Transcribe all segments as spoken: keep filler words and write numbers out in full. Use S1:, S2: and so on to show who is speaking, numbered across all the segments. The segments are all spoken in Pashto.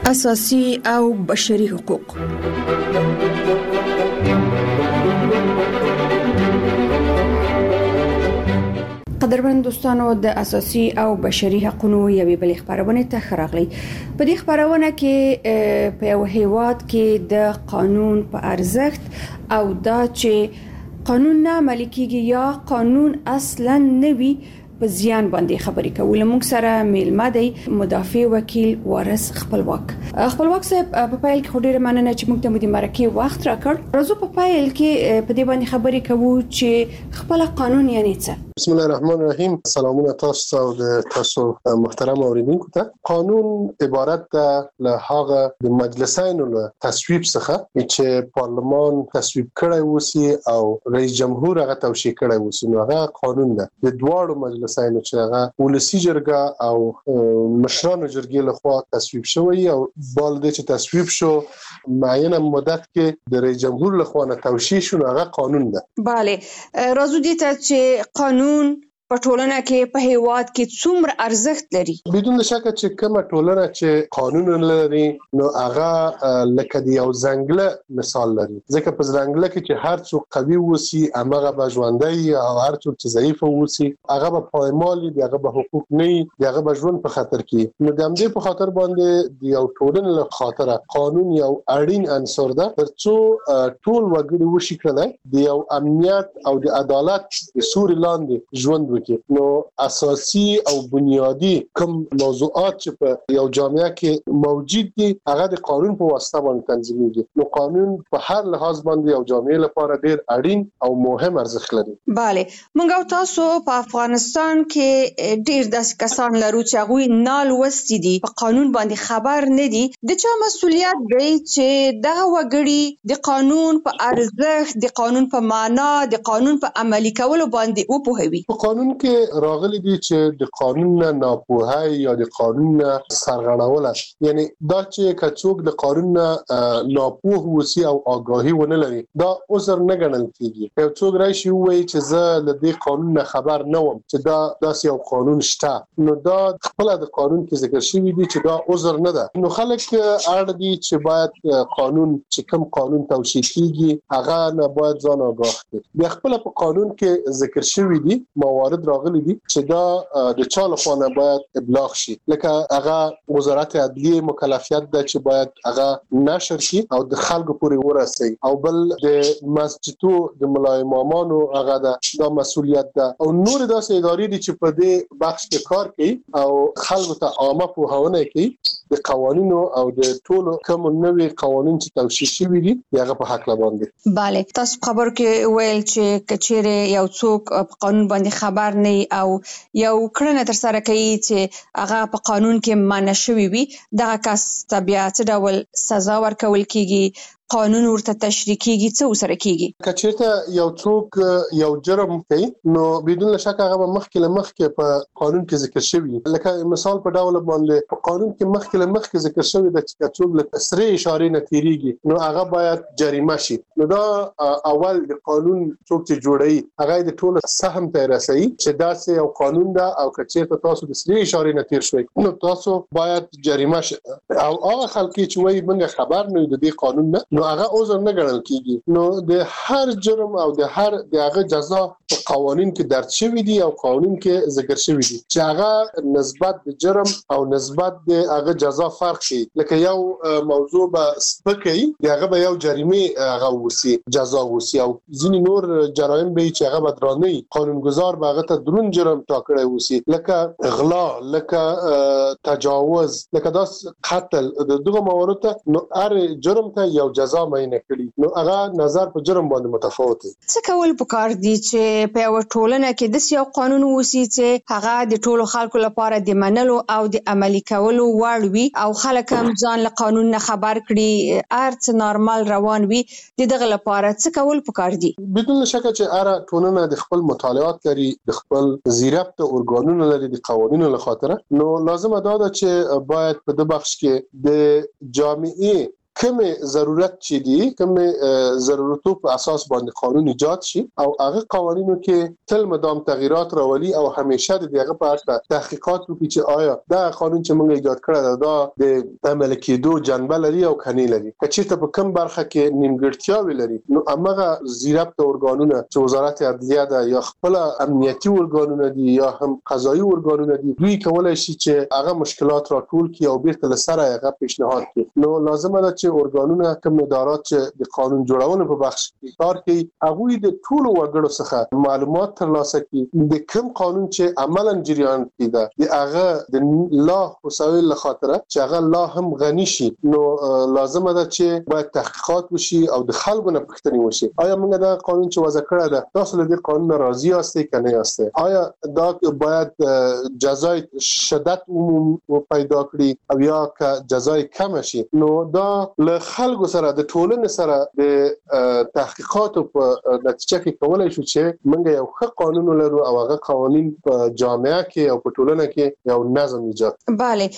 S1: اساسي او بشري حقوق. قدرمن دوستانو، د اساسي او بشري حقوقو یوې بل خبرونه ته خراغلی. په دې خبرونه کې په یو هیواد کې د قانون په ارزښت او دا چې قانون نه عملي کیږي یا قانون اصلا نه وي په زیان باندې خبرې کوي. موږ سره میلمه دی مدافع وکیل وارث خپلواک. خپلواک صاحب، په پایل کې ډېر مننه چې موږ ته د مرکه وخت راکړ. راځو په پایل کې په دې باندې خبرې کوو چې خپل قانون یعنی څه.
S2: بسم الله الرحمن الرحیم. سلامونه تاسو او د تاسو محترم اوریدونکو ته. قانون عبارت ده له هغه د مجلسینو له تصویب څخه چې پارلمان تصویب کړی وسی او رئیس جمهور هغه توشیح کړی وسی، نو هغه قانون ده. د دواړو مجلسینو چې هغه ولسی جرګه او مشرانو جرګې له خوا تصویب شوی او بالده چې تصویب شو معینه مدت کې د رئیس جمهور له خوا توشیح شو، هغه قانون ده.
S1: bale راځو دې ته چې قانون په ټولنه کې په هیواد کې څومره ارزښت لري.
S2: بدون شک چې کومه ټولنه چې قانون لري نو هغه لکه د یو ځنګل مثال لري، ځکه په ځنګل کې چې هر څوک قوي وسی هغه به ژوندۍ او هر څوک چې ضعیف وسی هغه به پایمالي دی، هغه به حقوق نه دی، هغه به ژوند په خطر کې. نو د همدې په خاطر باندې د یو ټولنې له خاطر قانون یو اړین عنصر ده ترڅو ټول وګړي وشي کړل د یو امنیت او د عدالت د سوري لاندې ژوند. نو اساسي او بنیادی کوم موضوعات چې په یو جامعه کې موجود دي هغه د قانون په واسطه باندې تنظیمېږي. نو قانون په هر لحاظ باندې یو جامعه لپاره ډیر اړین او مهم ارزښت لري.
S1: bale موږ او تاسو په افغانستان کې ډیر داسې کسان لرو چې هغه نال وستي دي، په قانون باندې خبر نه دي. د چا مسولیت دی چې دغه وګړي د قانون په ارزښت، د قانون په معنا، د قانون په عملي کولو باندې وپوهوي؟
S2: په قانون کې راغلي دي چې د قانون نه ناپوهي یا د قانون نه سرغړونه، یعنی دا چې کڅوګ د قانون نه ناپوه وسی او آگاهی ونه لري دا عذر نه ګڼل کیږي. یو څوک راشي وایي چې زه له دې قانون نه خبر نه وم چې دا داسې یو قانون شته، نو دا خپل د قانون کې ذکر شوی دی چې دا عذر نه ده. نو خلک اړ دي چې باید قانون چې کوم قانون توشیح کیږي هغه نه باید ځان آگاه کړي. بیا خپل په قانون کې ذکر شوی دی موارد راغلي دي چې دا د چا لخوا نه باید ابلاغ شي، لکه هغه وزارت عدلیه مکلفیت ده چې باید هغه نشر شي او د خلکو پورې ورسي، او بل د مسجدو د ملا امامانو هغه دا مسولیت ده، او نور داسې ادارې دي چې په دې بخش کې کار کوي او خلکو ته عامه پوهاونه کوي د قوانینو او د ټولو کوم نوې قوانین چې توشیح شوي دي هغه په حق باندې.
S1: bale تاسو خبر کې ویل چې کچېره یو څوک په قانون باندې خبر نه او یو کړنه تر سره کوي چې هغه په قانون کې معنی شوی وي، دغه کس ته بیا څه ډول سزا ورکول کیږي؟ قانون ورته تشریح کیږي؟ څه وسره کیږي؟
S2: کچېرته یو څوک یو جرم کوي نو بدون شک هغه مخکې له مخکې په قانون کې ذکر شوی، لکه مثال په ډول باندې په قانون کې مخکې له مخکې ذکر شوی د چې څوک له سره اشاره نه تیریږي نو هغه باید جریمه شي. نو دا اول د قانون څوک چې جوړي هغه د ټولو سهم ته رسي چې دا سه یو قانون ده او کچېرته تاسو د سره اشاره نه تیر شوي نو تاسو باید جریمه شي. او هغه خلک چې وایي موږ خبر نه یو د دې قانون نه نو هغه عذر نه ګڼل کیږي. نو د هر جرم او د هر دغه جزا په قوانین کې درج شوی دی او قانون کې ذکر شوی دی چې هغه نسبت د جرم او نسبت د هغه جزا فرق شي. لکه یو موضوع به سپکای دغه به یو جریمه هغه وسی جزا وسی او ځینې نور جرایم به چې هغه بدرانه قانونګذار به هغه ته درون جرم ټاکړی وسی، لکه غلا، لکه تجاوز، لکه داس قتل. دغه موارد نو هر جرم ته یو جزا مینه کړي نو هغه نظر په جرم باندې متفاوت دي.
S1: څه کول پکار دي چې په یو ټولنه کې د یو قانون وسی چې هغه د ټولو خلکو لپاره د منلو او د عملي کولو وړ وي او خلک هم ځان له قانون نه خبر کړي، ارڅ نارمل روان وي؟ دغه لپاره څه کول پکار دي؟
S2: بدون شک چې اره ټولنه د خپل مطالعات لري، د خپل زیربط ارګانونو لري د قوانینو له خاطر، نو لازم ده چې باید په د بخش کې د جامعي کوم ضرورت چې دی کوم ضرورتو په اساس باندې قانون ایجاد شي او هغه قوانینو کې تل مدام تغییرات راولي او همیشه دغه په اړه تحقیقات وکړي چې آیا دا قانون چې موږ ایجاد کړی دا د عمل کېدو جنبه لري او کني لري چې ته په کوم برخه کې نیمګړتیاوې لري نو هغه زیربط ارګانونه چې وزارت عدلیه ده یا خپل امنیتي ارګانونه دي یا هم قضایي ارګانونه دي دوی کولای شي چې هغه مشکلات راټول کړي او بیرته لسره هغه پیشنهاد کړي نو لازمه ده چې ارګانونه کوم ادارات چې د قانون جوړونې په بخش کې کار کوي هغه د ټولو وګړو څخه معلومات ترلاسه کړي د کوم قانون چې عملاً جریان کړي د هغه د لا وسایل لخاطره چې هغه لا هم غني شي نو لازمه ده چې باید تحقیقات وشي او د خلکو نه پوښتنه وشي آیا موږ دا قانون چې وضع کړی ده تاسو له دې قانون راضي یاست کنه یاست آیا دا باید جزای شدت عموم پیدا کړي او یا که جزای کم شي نو دا له خلکو سره د ټولنې سره د تحقیقات په نتیجه کې کولای شو چې موږ یو ښه قانون لرو او هغه قوانین په جامعه کې او په ټولنه کې یو نظم ایجاد
S1: bale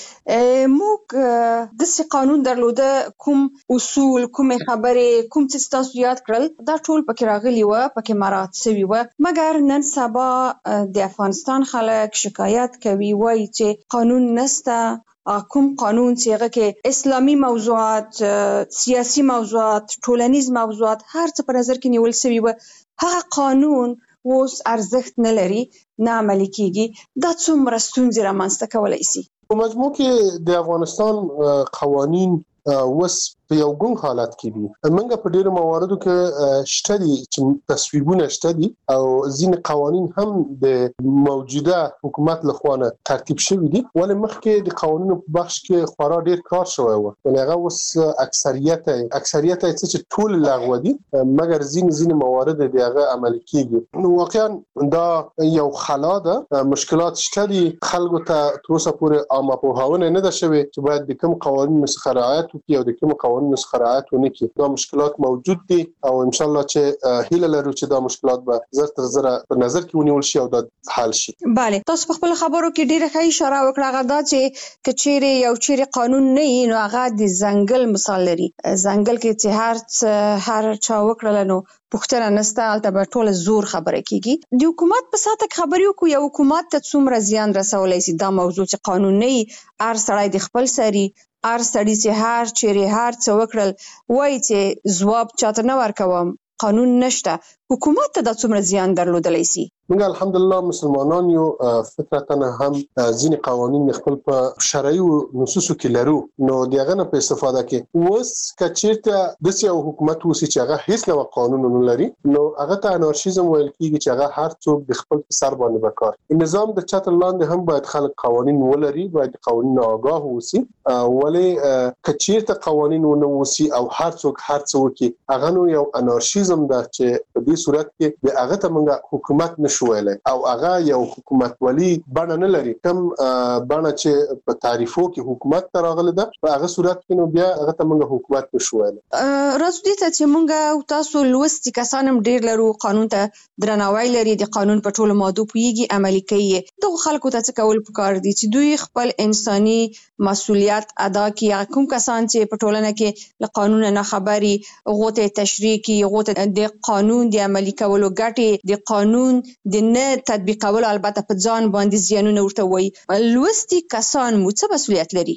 S1: موږ د څه قانون درلوده کوم اصول کوم خبره کوم چې تاسو یاد کړل دا ټول پکې راغلي و پکې مراد شوی و مګر نن سبا د افغانستان خلک شکایت کوي وایي چې قانون نسته کوم قانون چې هغه کې اسلامي موضوعات سیاسي موضوعات ټولنیز موضوعات هر څه په نظر کې نیول شوی و هغه قانون اوس ارزښت نه لري نه عملي کیږي دا څومره ستونزې رامنځته کولای شي
S2: په مجموع کې د افغانستان قوانین وس په یو ګون حالت کې دي منګه په ډیرو مواردو کې شته دي چې تصویبونه شته دي او ځینې قوانین هم د موجوده حکومت لخوا ترتیب شوي دي ولې مخکې د قوانینو په بخش کې خورا ډیر کار شوی و یعنی هغه اوس اکثریت اکثریت چې ټول لغوه دي مګر ځینې ځینې موارد د هغه عملي کیږي نو واقعا دا یو خلا ده مشکلات شته دي خلکو ته تر اوسه پورې عامه پوهاونه نه ده شوې چې باید د کوم قوانینو څخه رعایت وکړي او د کوم قوانینو څخه رعایت ونه کړي دا مشکلات موجود دي او ان شاء الله چې هیله لرو چې دا مشکلات به زر تر زر په نظر کې ونیول شي او دا حل شي
S1: bale تاسو په خپل خبرو کې ډیره ښه اشاره وکړه غدا چې کچېره یو چیرې قانون نه وي نو هغه د ځنګل مثال لري ځنګل کې چې هر هر چا وکړل نو پښتنه نسته البته ټول زور خبره کیږي د حکومت په ساته خبرې کو یو حکومت ته څومره زیان رسولای شي دا موضوع چې قانون نه وي هر سړی د خپل سری هر سړی چې هر چیرې هر څه وکړل وایي چې ځواب چاته نه ورکوم قانون نشته حکومت ته د څومره زیان درلودلی شي
S2: موږ الحمدلله مسلمانان یو فطرتاً هم ځینې قوانین خپل په شرعي نصوصو کې لرو نو دغه نه په استفاده کې اوس کچیرته د سیاو حکومت وسی چې هغه هیڅ نوع قانون نه لري نو هغه ته انارشیزم ویل کیږي چې هغه هر څوک د خپل سر باندې وکړي نظام د چتر لاندې هم باید خلک قوانین ولري باید قوانین آگاه وسی ولی کچیرته قوانین ونه وسی او هر څوک هر څوک هغه نو یو انارشیزم ده چې په دې صورت کې د هغه ته موږ حکومت نشو ویلای او هغه یو حکومت ولی بڼه نه لري کوم بڼه چې په تعریفو کې حکومت تراغله ده په هغه صورت کې نو بیا هغه ته موږ حکومت نشو ویلای
S1: راځو دې ته چې موږ تاسو لوستي کسانم ډیر لرو قانون ته درناوی لري د قانون په ټولو ماده پویږي عملي کوي دغه خلکو ته څه کول پکار دي چې دوی خپل انساني مسؤلیت ادا کړي کوم کسان چې په ټولنه کې له قانون نه خبري غوته تشریح کوي غوته د قانون د عملي کولو ګټي د قانون د نه تطبیقولو البته په ځان باندې زیانونه ورته وایي لوستي کسان مو څه مسؤلیت لري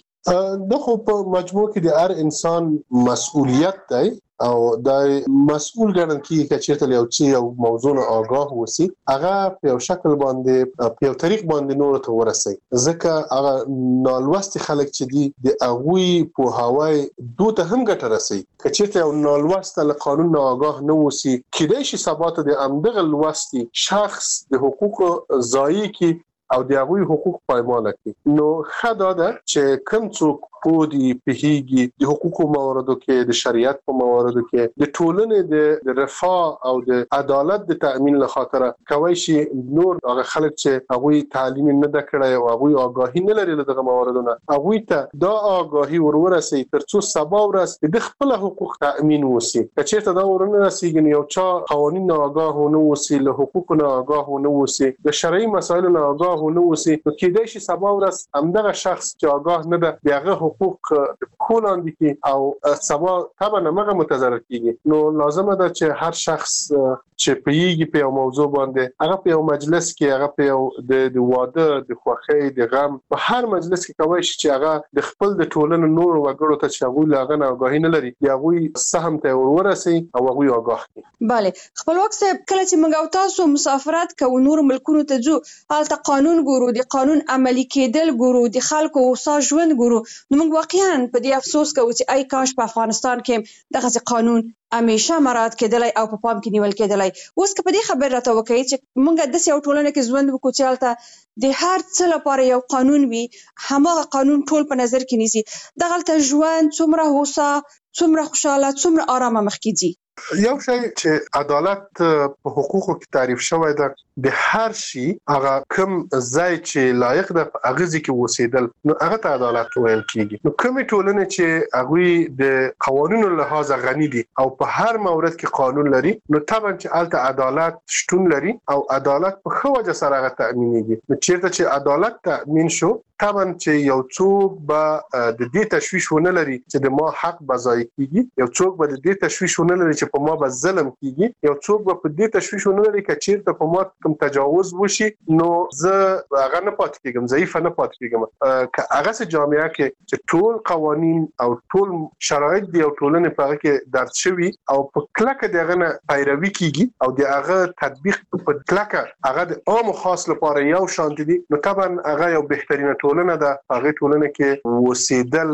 S2: د خو په مجموع کې د هر انسان مسؤلیت دی او د مسؤل ګڼل کیږي چې چیرته یو چی یو موضوع نه آگاه وسی هغه په یو شکل باندې په یو طریق باندې نور ته ورسي ځکه هغه نالوستي خلک چې دي د اغوي په هواي دوته هم ګټه رسي چې چیرته یو نالوسته له قانون نه آگاه نه وسی کله شي ثبات د امدغه لوستي شخص د حقوق ضایع کی او د هغوی حقوق پایمال کړي نو خدا ده چې کوم څوک په دې پیږي د حقوقو مواردو کې د شریعت په مواردو کې د ټولنې د رفاه او د عدالت د تأمین لپاره کوي شي نور هغه خلک چې هغوی تعلیم نه د کړای او هغوی آگاهی نه لري دغه مواردونه هغوی ته دا آگاهی ورورسي ترڅو سبا ورځ د خپل حقوق تأمین وسی چې دا ورنه رسیږي یو چا قوانین نه آگاه نه وسی له حقوق نه آگاه نه وسی د شرعي مسایلو نه آگاه نه وسی نو کېدای شي سبا ورځ همدغه شخص چې آگاه نه ده دغه حقوق د کولان دي او سبا طبعا هغه متضرر کیږي. نو لازمه ده چې هر شخص چې پیږي په یو موضوع باندې هغه په یو مجلس کې هغه په یو د واده د خوښۍ د غم په هر مجلس کې کوي چې هغه د خپل د ټولنې نور وګړو ته چې هغه لاغنه آگاهی نه لري یا هغه سهم ته ورورسي او هغه آگاه کړي.
S1: bale خپلواک صاحب کله چې موږ او تاسو مسافرت کوو نور ملکونو ته ځو هلته قانون ګورو د قانون عملي کېدل ګورو د خلکو اوسا ژوند ګورو نو موږ واقعا په دې افسوس کوو چې آی کاش په افغانستان کې دغه قانون همیشه مراعات کېدلای او په پام کې نیول کېدلای. اوس که په دې خبر راته وکړئ چې موږ د سیاو ټولنه کې ژوند وکړو چې هلته د هر څه لپاره یو قانون وي هماغه قانون ټول په نظر کې نیسي دغلته ژوند څومره هوسا څومره خوشاله څومره آرامه مخکې ځي.
S2: یو شی چې عدالت په حقوقو کې تعریف شوی ده د هر شي هغه کوم ځای چې لایق ده هغه ځکه وسیدل نو هغه ته عدالت ویل کیږي. نو کومې ټولنې چې هغه د قوانینو له لحاظه غني دي او په هر مورد کې قانون لري نو طبعا چې الته عدالت شتون لري او عدالت په خو وجه سره هغه تامینېږي. نو چیرته چې عدالت تامین شو طبعا چې یو څوک به د دې تشویش ونه لري چې د ما حق بځای کیږي یو څوک به د دې تشویش ونه لري چې په ما به ظلم کیږي یو څوک به په دې تشویش ونه لري چې چیرته په ما کوم تجاوز وشي نو زه هغه نه پاتې کېږم ضعیف نه پاتې کېږم. که هغه سه جامعه کې چې ټول قوانين او ټول شرایط دی او ټولنه په هغه کې درد شوی او په کلکه دغه نه پیروي کیږي او دغه تطبیق په کلکه هغه د عام خاص لپاره یو شان دي نو طبعا هغه یو بهترینه ټولنه ده. هغه ټولنه کې وسیدل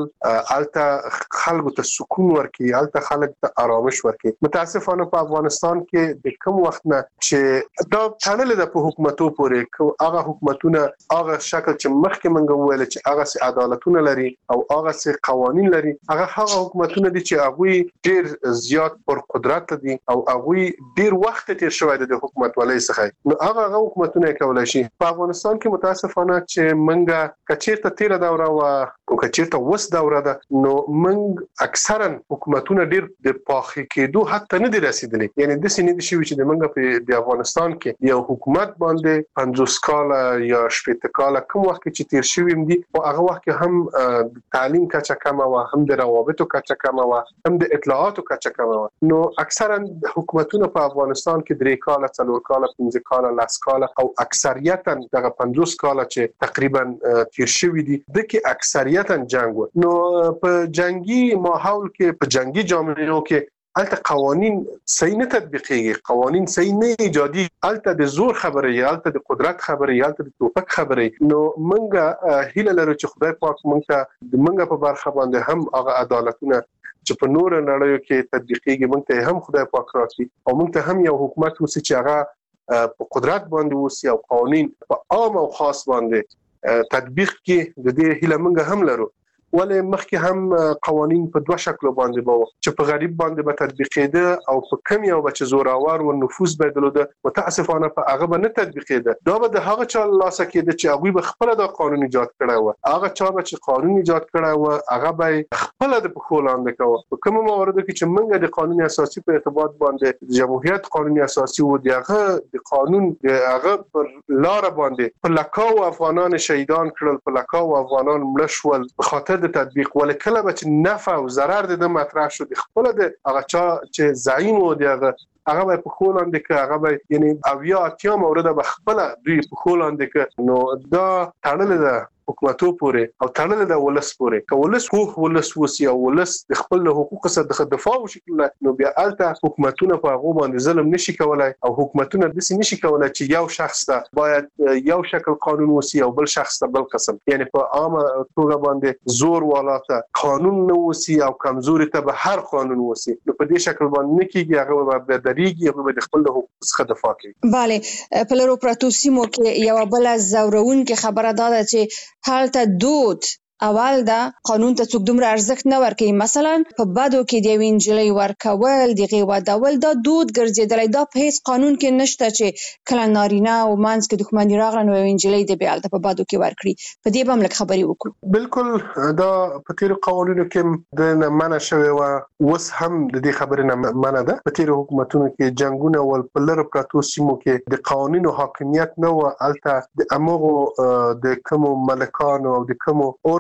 S2: الته خلکو ته سکون ورکي الته خلک ته آرامش ورکي. متاسفانه په افغانستان کې د کوم وخت نه چې دا تړلې ده په حکومتو پورې هغه حکومتونه هغه شکل چې مخکې منګو ویل چې هغه سي عدالتونه لري او هغه سي قوانين لري هغه هغه حکومتونه دي چې هغه ډیر زیات پر قدرت دي او هغه ډیر وخت تیر شوی د حکومت ولې څخه نو هغه هغه حکومتونه کولای شي. په افغانستان کې متاسفانه چې منګه کچیرته تیر دوره او کچیرته وس دوره ده نو منګ اکثرا حکومتونه ډیر د پاخي کېدو حتی نه دي رسیدلي. یعنی د سینې د شوی چې د منګه په د افغانستان کې یو حکومت باندې پنځوس کاله یا شپږ کاله کوم وخت چې تیر شوی دي او هغه وخت هم تعلیم کچه کم او هم د روابطو کچه کم او هم د اطلاعاتو کچه کم نو اکثرا حکومتونه په افغانستان کې درې کاله څلور کاله پنځه کاله لاس کاله او اکثریتا دغه پنځوس کاله چې تقریبا تیر شوی دي د کې اکثریتا جنگ و. نو په جنگي ماحول کې په جنگي جامعو کې الته قوانين صحیح نه تطبیقيږي قوانين صحیح نه ایجادي الته د زور خبره یا الته د قدرت خبره یا الته د توپک خبره نو منګه هیله لرو چې خدای پاک مونږ ته د منګه په برخه باندې هم هغه عدالتونه چې په نور نړیو کې تطبیقيږي مونږ ته هم خدای پاک راکړي او مونږ ته هم یو حکومت وسی چې هغه په قدرت باندې وسی او قوانين په عام او خاص باندې تطبیق کې د دې هیله منګه هم لرو. ولې مخکې هم قوانين په دوه شکل باندې بو چې په غریب باندې به تطبیقېده او په کم یو بچ زوراور او نفوذ بدلوده متاسفانه په هغه به نه تطبیقېده. دا به د هغه چا لاسه کېده چې هغه به خپل د قانون ایجاد کړی و هغه چا به چې قانون ایجاد کړی و هغه به خپل د پخولاند کوي. په کوم موارد کې چې موږ د قانون اساسي په اعتبار باندې جمهوریت قانون اساسي و دغه د قانون هغه پر لار باندې په لکاو افغانان شهیدان کړل په لکاو افغانان مړ شول په خاطر د تطبیق ول کله چې نفع او ضرر د مطرح شو د خپل د هغه چا چې زعیم و دغه هغه په خولند کې هغه به یعنی اویا اتیا مورد به خپل دوی په خولند کې نو دا تړل ده حکومتو پورې او تړل د ولس پورې کولس خو ولس وسی او ولس د خپل حقوق سره د دفاع وشکل نو بیا الته حکومتونه په هغه باندې ظلم نشي کولای او حکومتونه د سې نشي کولای چې یو شخص ته باید یو شکل قانون وسی او بل شخص ته بل قسم یعنی په عامه توګه باندې زور والاته قانون نو وسی او کمزوري ته به هر قانون وسی نو په دې شکل باندې نه کیږي هغه به دریږي هغه د خپل حقوق څخه دفاع کوي.
S1: bale په لرو پراتو سیمو کې یو بل زورون کې خبره ده چې حالته دود اول دا قانون ته څوک دومره ارزښت نه ورکوي مثلا په بدو کې د وینجلې ورکول د غیوا ډول دا دود ګرځیدلی دا په هیڅ قانون کې نشته چې کله نارینه او مانس کې دښمنی راغله نو وینجلې د بیالته په بدو کې ورکړي په دې به هم لږ خبرې وکړو.
S2: بالکل دا په تیر قوانینو کې د منع شوی و وس هم د دې خبرې نه منع ده. په تیر حکومتونو کې جنگونه ول په لر پراتو سیمو کې د قوانینو حاکمیت نه و الته د امغو د کوم ملکانو او د کوم عرف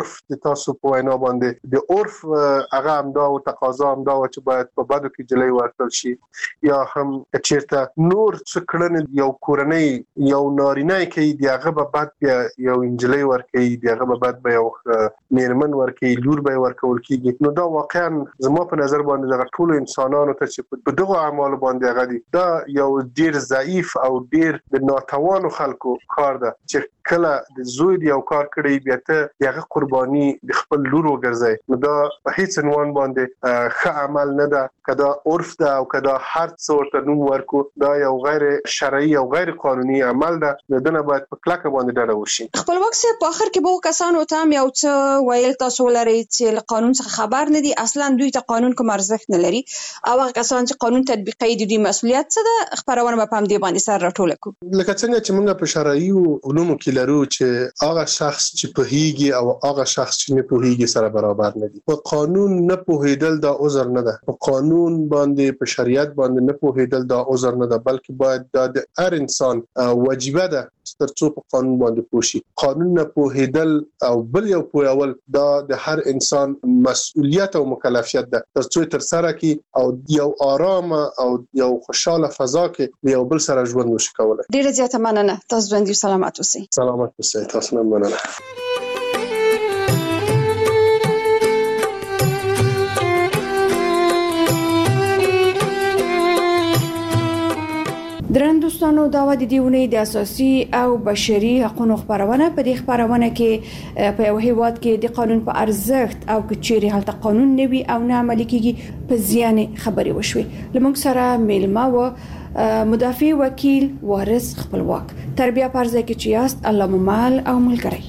S2: عرف د تاسو په وینا باندې د عرف هغه امدا او تقاضا امدا چې باید په بدو کې جلې ورکړل شي یا هم چیرته نور څه کړنې یو کورنۍ یو نارینه کې دی هغه به بعد یو انجلې ورکړي دی هغه به بعد به یو میرمن ورکړي لور به ورکول کیږي نو دا واقعا زما په نظر باندې دغه ټول انسانانو ته چې په دغه اعمال باندې هغه دي دا یو ډیر ضعیف او ډیر د ناتوانو خلکو کار ده چې کله د زوی دی او کار کړی بیا ته هغه قرباني د خپل لور وګرځي نو دا په هیڅ عنوان باندې ښه عمل نه ده کدا عرف ده او کدا هر څه ورته نوم ورکو دا یو غیر شرعي او غیر قانوني عمل ده نو دنه باید په کلکه باندې ډډه وشي.
S1: خپلواک سه په اخر کې به کسانو ته یو څه ویل تاسو لري چې قانون څخه خبر نه دي اصلا دوی ته قانون کوم ارزښت نه لري او هغه کسان چې قانون تطبیقوي د دوی مسؤلیت څه ده خبرونه په هم دی باندې سر راټول کو
S2: لکه څنګه چې موږ په شرعي علومو کې لرو چې هغه شخص چې په هیږي او هغه شخص چې نه په هیږي سره برابر نه دي په قانون نه پوهیدل دا عذر نه ده په قانون باندې په شریعت باندې نه پوهیدل دا عذر نه ده بلکې باید دا د هر انسان واجبه ده ترڅو په قانون باندې پوښي قانون نه پوهیدل او بل یو پوهول دا د هر انسان مسؤلیت او مکلفیت ده ترڅو تر سره کی او یو آرام او یو خوشاله فضا کې یو بل سره ژوند وشي کولای.
S1: ډیره زیاته مننه تاسو باندې سلامات اوسئ.
S2: سلامات اوسئ تاسو نه مننه.
S1: درن دوستانو دا و د دیونه د اساسي او بشري حقوقو خبرونه په دې خبرونه کې په یو هیواد کې د قانون په ارزښت او کچيري حالت قانون نوي او نه عملي کیږي په زیان خبري وشوي لمونږ سره میلمه و مدافع وکیل وارث خپلواک تربیه پرځه کې چیاست الله ممال او ملګری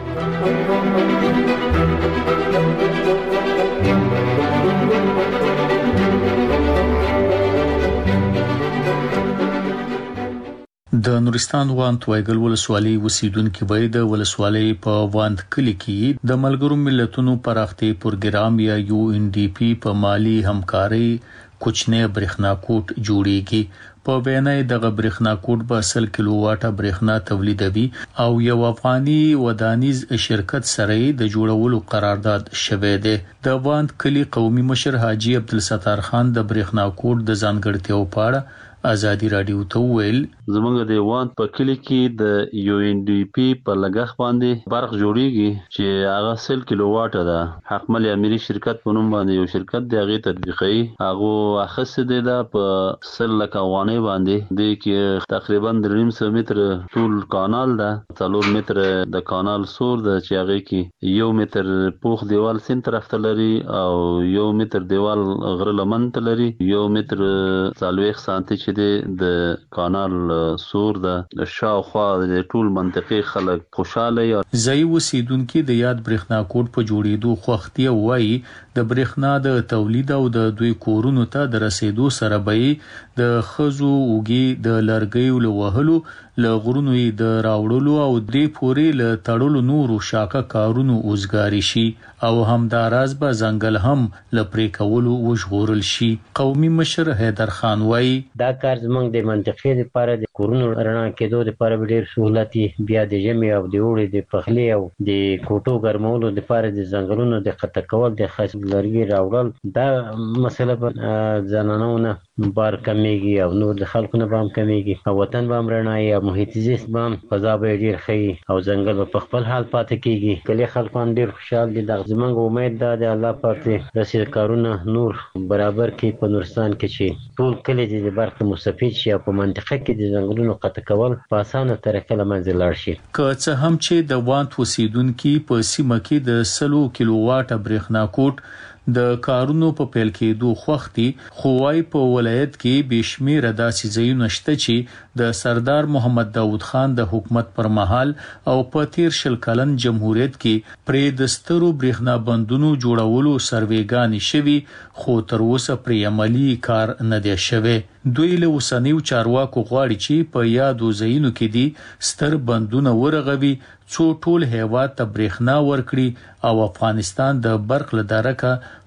S3: د نورستان واند وایګل ولسوالۍ وسیدونکو وای د ولسوالۍ په واند کلی کې د ملګرو ملتونو پراختي پروګرام یا یو ان ډي پی په مالی همکاري کوچنی برېښنا کوټ جوړیږي په بینای دغه برېښنا کوټ به سل کیلو واټه برېښنا تولیدوي او یو افغاني ودانیز شرکت سره د جوړولو قرارداد شوه دی د واند کلی قومي مشر حاجی عبدالستار خان د برېښنا کوټ د ځانګړتیاو په اړه ازادي رادیو ته ویل
S4: زمونږ د وان په کلی کې د یو ان ډي پی په لګښ باندې برق جوړیږي چې هغه سل کیلو واټه ده حقمل امری شرکت په نوم باندې یو شرکت دی هغه تطبیقي هغه اخص دی دا په سل لک افغانۍ باندې د کې تقریبا دریم سو متر طول کانال ده څلور متر د کانال سور ده چې هغه کې یو متر پوخ دیوال سین طرف ته لري او یو متر دیوال غره لمن ته لري یو متر څلوېښت سانتي د کانال سور د شاوخوا د ټول منطقي خلک خوشاله یا
S3: ځای وسیدونکو د یاد برېښنا کوټ په جوړېدو خوختي وایي د برېښنا د تولید او د دوی کورونو ته د رسیدو سره به د خزو اوګي د لرګیو له وهلو له غرونو د راوړلو او دې پوري له تړلو نورو شاکه کارونو اوسګاری شي او همداراز به ځنګل هم لپاره کولو وژغورل شي. قومي مشر حیدر خان وایي
S5: دا کار زمونږ د منطقې لپاره د کورونو رڼا کېدو لپاره ډېر سہولت بیا د جمع او د وړي د پخلي او د کوټو ګرمولو لپاره د ځنګلونو د قطع کول د خاص لرګي راوړل دا مسله په ځانانونه بار کمیږي او نور د خلکو نه بام کمیږي او وطن بام رڼایي او محیط زیست بام فضا به ډیر ښه او ځنګل په خپل حال پاتې کیږي کله خلکو ډیر خوشاله دي د زمونږ امید ده د الله پاک دې رسید کارونه نور برابر کې په نورستان کې چې ټول کلی د برق مستفید شي او په منطقه کې د ځنګلونو قطع کول په اسانه طریقه لمنځه لاړ شي.
S3: که څه هم چې د وانت وسیدونکو په سیمه کې د سلو کیلو واټه برېښنا کوټ د کارونو په پیل کېدو خوختي خوای په ولایت کې بشمیره داسې ځایونه شته چې د سردار محمد داوود خان د حکومت پر مهال او په تیر شل کلن جمهوریت کې پرې د سترو برېښنا بندونو جوړولو سروېګانی شوي خو تر اوسه پرې عملی کار نه دی شوی. دوی له وسنیو چارواکو غواړي چې په یادو ځایونو کې دي ستر بندونه ورغوي څو ټول هیواد ته برېښنا ورکړي او افغانستان د برق له درکه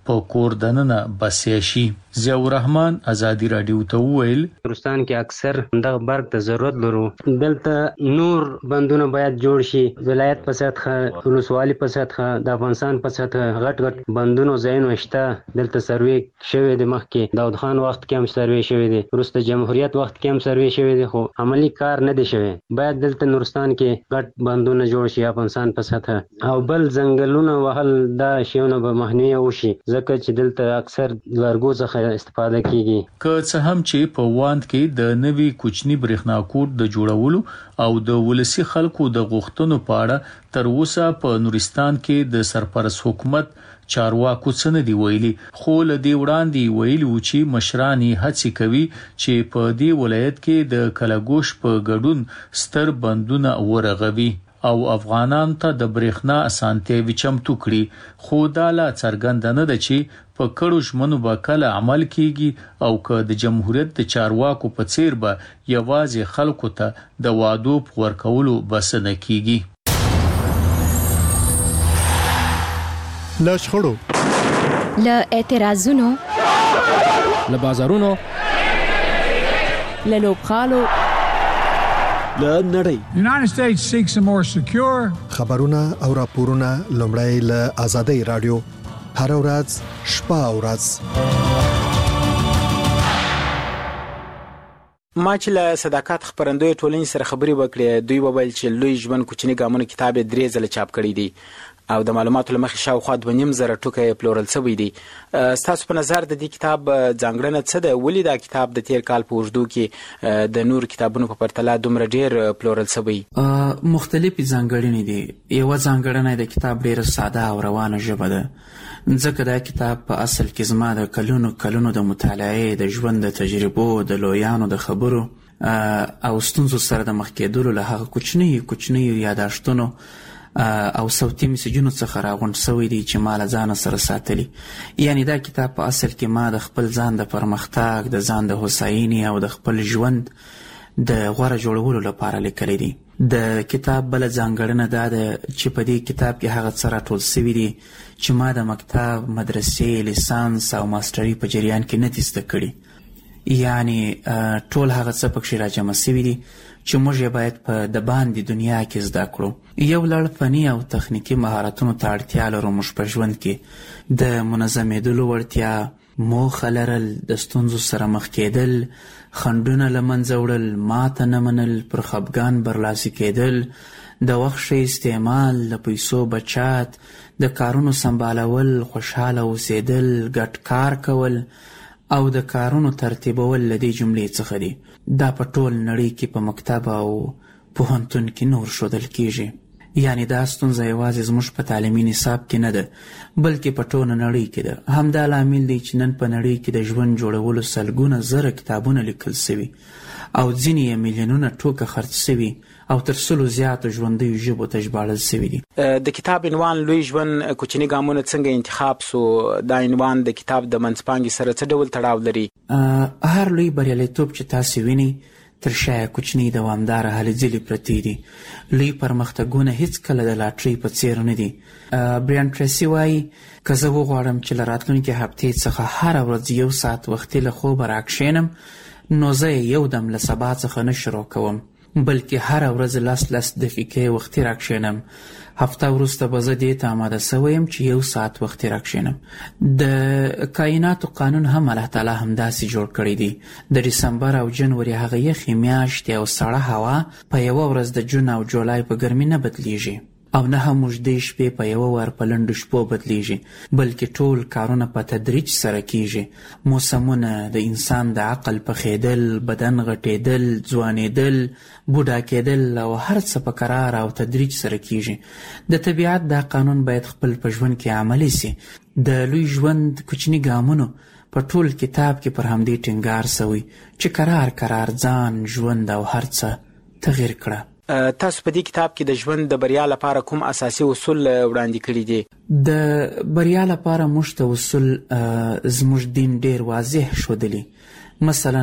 S3: په کور دننه بسیا شي. ضیاء الرحمن ازادي رادیو ته ویل
S6: نورستان کې اکثر دغه برق ته ضرورت لرو. دلته نور بندونه باید جوړ شي. ولایت په سطح، ولسوالي په سطح، د افغانستان په سطح غټ غټ بندونو ځایونه شته. دلته سروې شوی د مخکې داود خان وخت کې هم سروې شوی دی، وروسته جمهوریت وخت کې هم سروې شوی دی، خو عملی کار نه دی شوی. باید دلته نورستان کې غټ بندونه جوړ شي افغانستان په سطح، او بل ځنګلونه وهل دا شیونه به مخنیوي وشي، ځکه چې دلته اکثر لرګو څخه استفاده کیږي.
S3: که څه هم چې په واند کې د نوي کوچني برېښنا کوټ د جوړولو او د ولسی خلکو د غوښتنو په اړه تر اوسه په نورستان کې د سرپرست حکومت چارواکو څه نه دی ویلي، خو له دې وړاندې ویلي و چې مشران یې هڅې کوي چې په دې ولایت کې د کلګوش په ګډون ستر بندونه ورغوي او افغانان ته د برېښنا اسانتیاوي چمتو کړي. خو دا لا څرګنده نه ده چې په کړو ژمنو به کله عمل کیږي او که د جمهوریت د چارواکو په څیر به یوازې خلکو ته د وعدو په ورکولو بسنه کیږي.
S7: له شخړو،
S8: له اعتراضونو،
S9: له بازارونو،
S8: له لوبغالو،
S9: له نړۍ.
S10: United States seeks a more secure.
S7: خبرونه او راپورونه لومړی له آزادۍ رادیو هر ورځ شپه او ورځ.
S11: ما چې له صداقت خبرندوی ټولنې سره خبرې وکړې، دوی وویل چې لوی ژوند کوچني ګامونه کتاب درې ځله چاپ کړی دی او د معلوماتو لمخې شاوخوا دوه نیم زره ټوکه پلورل شوی دی. ستاسو په نظر د دې کتاب ځانګړنه څه ده؟ ولې دا کتاب د تیر کال په اوږدو کې د نور کتابونو په پرتله دومره ډیر پلورل شوی؟
S12: مختلفې ځانګړنې دي. یوه ځانګړنه د کتاب ډیره ساده او روانه ژبه ده، ځکه دا کتاب په اصل کې زما د کلونو کلونو د مطالعې، د ژوند د تجربو، د لویانو د خبرو او ستونزو سره د مخ کېدلو له هغه کوچنیو کوچنیو یاداشتونو او صوتي میسجونو څخه راغونډ شوی دی چې ما له ځانه سره ساتلی. یعنی دا کتاب په اصل کې ما د خپل ځان د پرمختګ، د ځان د هوساینې او د خپل ژوند د غوره جوړولو لپاره لیکلی دی. د کتاب بله ځانګړنه دا ده چې په دې کتاب کې هغه څه راټول شوي دي چې ما د مکتب، مدرسې، لیسانس او ماسټري په جریان کې نه دي زده کړي. یعنی ټول هغه څه پکښې راجمع شوي دي چې موږ یې باید په د باندې دنیا کې زده کړو. یو لړ فني او تخنیکي مهارتونو ته اړتیا لرو موږ په ژوند کې، د منظمېدلو وړتیا، موخه لرل، د ستونزو سره مخ کېدل، خنډونه له منځه وړل، ماته نه منل، پر خفګان برلاسي کېدل، د وخت ښه استعمال، د پیسو بچت، د کارونو سمبالول، خوشحاله اوسېدل، ګډ کار کول او د کارونو ترتیبول له دې جملې څخه دي. دا په ټول نړۍ کې په مکتب او پوهنتون کې نور ښودل کیږي. یعنی دا ستونزه یوازې زموږ په تعلیمي نصاب کې نه ده، بلکې په ټوله نړۍ کې ده. همدا لامل دی چې نن په نړۍ کې د ژوند جوړولو سلګونه زره کتابونه لیکل شوي او ځینې یې میلیونونه ټوکه خرڅ شوي او تر سلو زیاتو ژوندیو ژبو ته ژباړل شوي دي.
S11: د کتاب عنوان لوی ژوند کوچني ګامونه څنګه انتخاب سو؟ دا عنوان د کتاب د منځپانګې سره څه ډول تړاو لري؟
S12: هر لوی بریالیتوب چې تاسې وینئ تر شایه کوچني دوامداره هلې ځلې پرتې دي. لوی پرمختګونه هیڅکله د لاټرۍ په څیر نه دي. برایان ټریسي وایي که زه وغواړم چې له راتلونکې هفتې څخه هره ورځ یو ساعت وختي له خوبه راکښېنم، نو زه یې یو دم له سبا څخه نه شروع کوم، بلکې هره ورځ لس لس دقیقې وختي راکښېنم. هفته وروسته به زه دې ته آماده شوی یم چې یو ساعت وختي راکښېنم. د کائناتو قانون هم الله تعالی همداسې جوړ کړی دی. د ډسمبر او جنوري هغه یخې میاشتې او سړه هوا په یوه ورځ د جون او جولای په ګرمي نه بدلیږي او نه هم اوږدې شپې په یوه وار په لنډو شپو بدلیږي، بلکې ټول کارونه په تدریج سره کیږي. موسمونه، د انسان د عقل پخېدل، بدن غټېدل، ځوانېدل، بوډا کېدل او هر څه په قرار او تدریج سره کیږي. د طبیعت دا قانون باید خپل په ژوند کې عملی سي. د لوی ژوند کوچني ګامونو په ټول کتاب کې پر همدې ټینګار شوی چې قرار قرار ځان، ژوند او هر څه تغییر کړه.
S11: تاسو په دې کتاب کې د ژوند د بریا لپاره کوم اساسي اصول وړاندې کړي دي؟
S12: د بریا لپاره موږ ته اصول زموږ دین ډیر واضح ښودلی. مثلا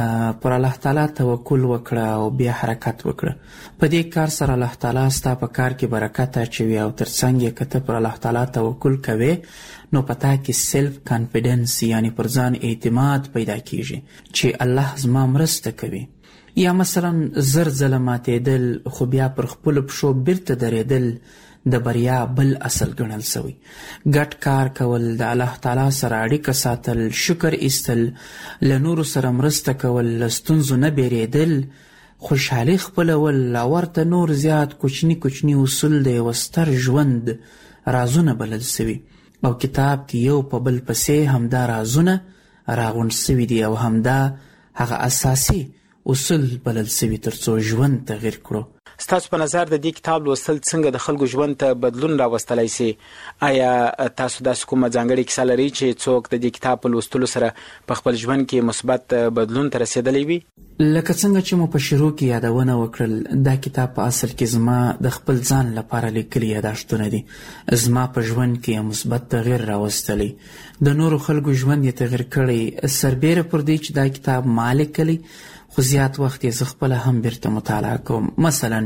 S12: پر الله تعالی توکل وکړه او بیا حرکت وکړه. په دې کار سره الله تعالی ستا په کار کې برکت اچوي او ترڅنګ یې کته پر الله تعالی توکل کوي نو پتا کې سیلف کانفیډنس یعنی پر ځان اعتماد پیدا کیږي چې الله زما مرسته کوي. یا مثلا زر ظلماتېدل خو بیا پر خپل پښو بیرته درېدل د بریا بل اصل ګڼل شوی. ګډ کار کول، د الله تعالی سره اړیکه ساتل، شکر ایستل، له نورو سره مرسته کول، له ستونزو نه بیریدل، خوشحالي خپلول او ورته نور زیات کوچني کوچني اصول د یو ستر ژوند رازونه بلل شوي او کتاب کې یو په بل پسې همدا رازونه راغونډ شوي دي او همدا هغه اساسي اصول بلل شوي ترڅو ژوند تغیر کړو.
S11: ستاسو په نظر د دې کتاب لوستل څنګه د خلکو ژوند ته بدلون راوستلای شي؟ آیا تاسو داسې کومه ځانګړې کیسه لرئ چې څوک د دې کتاب په لوستلو سره په خپل ژوند کې مثبت بدلون ته رسېدلی وي؟
S12: لکه څنګه چې مو په شروع کې یادونه وکړل، دا کتاب په اصل کې زما د خپل ځان لپاره لیکلي یاداشتونه دي. زما په ژوند کې مثبت تغیر راوستلی، د نورو خلکو ژوند یې تغیر کړی. سربیره پر دې چې دا کتاب ما لیکلی خو زیات وخت یې زه خپله هم بیرته مطالعه کوم. مثلا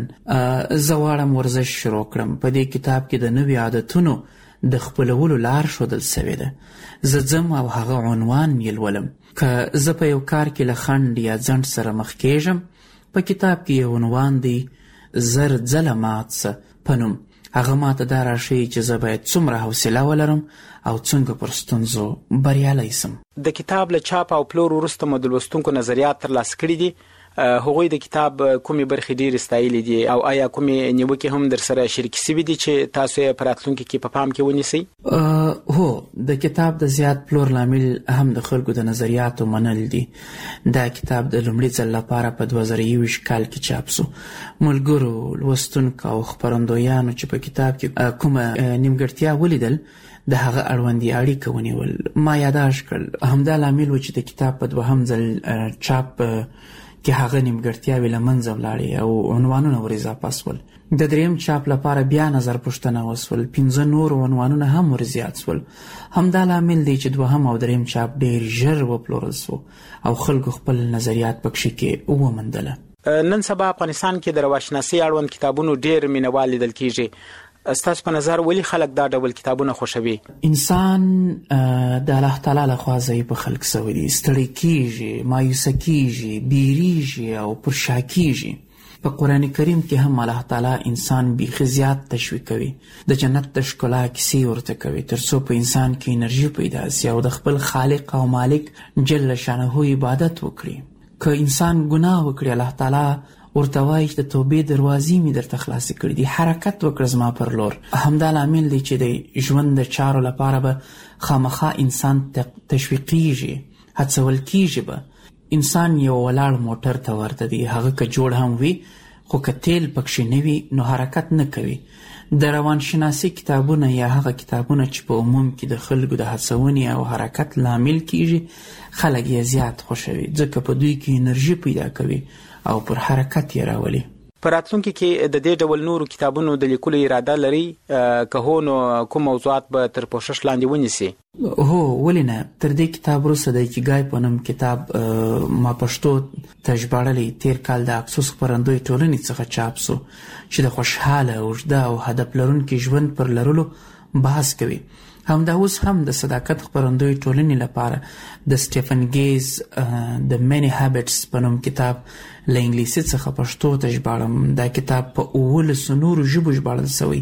S12: زه غواړم ورزش شروع کړم. په دې کتاب کې د نوي عادتونو د خپلولو لار ښودل سوې ده. زه ځم او هغه عنوان یې لولم. که زه په یو کار کې له خنډ یا ځنډ سره مخ کېږم، په کتاب کې یو عنوان دی زر ځله مات سه په نوم. هغه ماته دا راښیي چې زه باید څومره حوصله ولرم او څنګه پر ستونزو بریالی سم.
S11: د کتاب له چاپ او پلور وروسته مو د لوستونکو نظریات ترلاسه کړي دي. هغوی د کتاب کومې برخې ډېرې ستایلې دي او آیا کومې نیوکې هم در سره شریکې شوي دي چې تاسو یې په راتلونکي کې په پام کې ونیسئ؟
S12: هو، د کتاب د زیات پلور لامل هم د خلکو د نظریاتو منل دي. دا کتاب د لومړي ځل لپاره په دوه زره یوویشت کال کې چاپ شو. ملګرو، لوستونکو او خپرندویانو چې په کتاب کې کومه نیمګړتیا ولیدل د هغه اړوندې اړیکه ونیول. ما یاداشت کړل همدا لامل و چې د کتاب په دوهم ځل چاپ کې هغه نیمګړتیاوې له منځه ولاړې او عنوانونه ور اضافه شول. د دریم چاپ لپاره بیا نظر پوښتنه وشول، پنځه نور عنوانونه هم ور زیات شول. همدا لامل دی چې دوهم او دریم چاپ ډېر ژر وپلورل شو او خلکو خپل نظریات پکښې کې وموندله.
S11: نن سبا افغانستان کې د روانشناسۍ اړوند کتابونو ډېر مینوال لیدل کیږي. ستاسو په نظر ولې خلک دا ډول کتابونه خوښوي؟
S12: انسان د الله تعالی لخوا ضعیفه خلق شوی دی، ستړی کیږي، مایوسه کیږي، بیریږي او پر شا کیږي. په قرآن کریم کې هم الله تعالی انسان بیخي زیات تشویق کوي، د جنت د ښکلا کیسې ورته کوي ترڅو په انسان کې انرژي پیدا شي او د خپل خالق او مالک جل شانه عبادت وکړي. که انسان ګناه وکړي، الله تعالی ورته وایي چې د توبې دروازې مې درته خلاصې کړي دي، حرکت وکړه زما پر لور. همدا لامل دی چې د ژوند د چارو لپاره به خامخا انسان تشویقیږي، هڅول کیږي به. انسان یو ولاړ موټر ته ورته دی، هغه که جوړ هم وي خو که تیل پکښې نه وي نو حرکت نه کوي. د روانشناسۍ کتابونه یا هغه کتابونه چې په عموم کې د خلکو د هڅونې او حرکت لامل کیږي خلک یې زیات خوښوي ځکه په دوی کې انرژي پیدا کوي او پر حرکت یې راولي.
S11: په راتلونکي کې د دې ډول نورو کتابونو د لیکلو اراده لري؟ که هو نو کوم موضوعات به تر پوښښ لاندې ونیسي؟
S12: هو، ولې نه. تر دې کتاب وروسته د ایکیګای په نوم کتاب ما پښتو ته ژباړلی تیر کال د اکسوس خپرندوی ټولنې څخه چاپ سو چې د خوشحاله، اوږده او هدف لرونکي ژوند پر لرلو بحث کوي. همدا اوس هم د صداقت خپرندوی ټولنې لپاره د سټیفن گیز د مینی هابټس په نوم کتاب له انګلیسي څخه پښتو ته ژباړم. دا کتاب په اوولسو نورو ژبو ژباړل شوی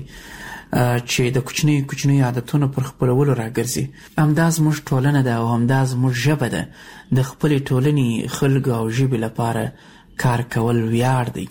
S12: چې د کوچنیو کوچنیو عادتونو پر خپلولو راګرځي. همدا زموږ ټولنه ده او همدا زموږ ژبه ده. د خپلې ټولنې، خلکو او ژبې لپاره کار کول ویاړ دی.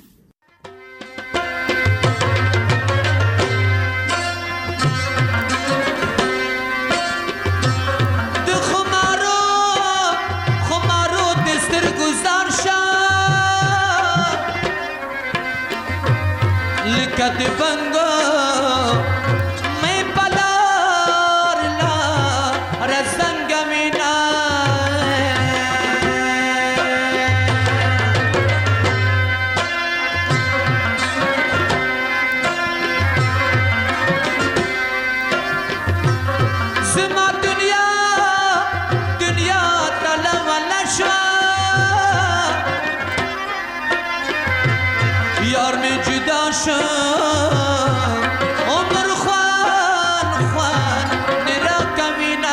S8: Te pongo me palar la rasangamina شم عمر خوان خوان نرا کمینا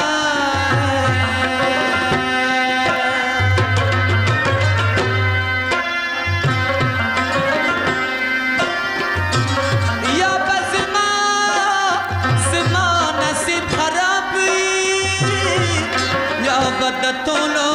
S8: یا بزما زما نصیب خرابی یا بدتولو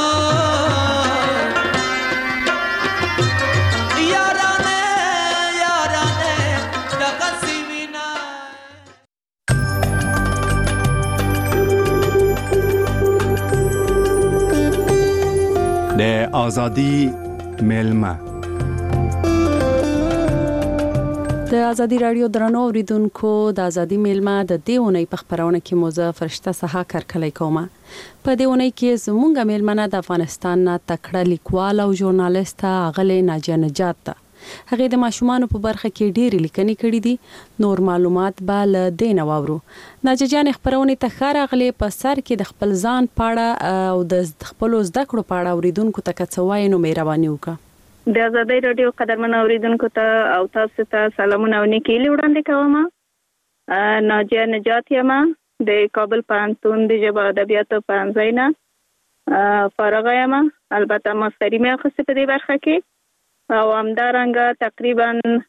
S13: د ازادي ملما
S14: د ازادي رادیو درنو اوریدونکو د ازادي ملما د دیونی په خبرونه کې موزه فرشته سها کارکلای کومه په دیونی کې زمونږ ملمنه د افغانستان نه تکړه لیکوال او ژورنالیست غلې ناجیه نجات ده. هغه د ماشومان په برخه کې ډېری لیکنې کړې دي. نور معلومات به له دین واورو. ناجیه جان خبرونه ته خاره غلې په سر کې د خپل ځان پاړه او د خپل زده کړو پاړه اوریدونکو ته کڅوای نو مهرباني وکړه.
S15: د ازادي رادیو قدرمن اوریدونکو ته او تاسو ته سلامونه او نیکی وړاندې کوم. ناجیه نجات یم د کابل پوهنتون د ژبه او ادبیاتو پوهنځي نه فارغ یم. البته ماستري مې اخیستې په دې برخه کې او همدارنګه تقریبا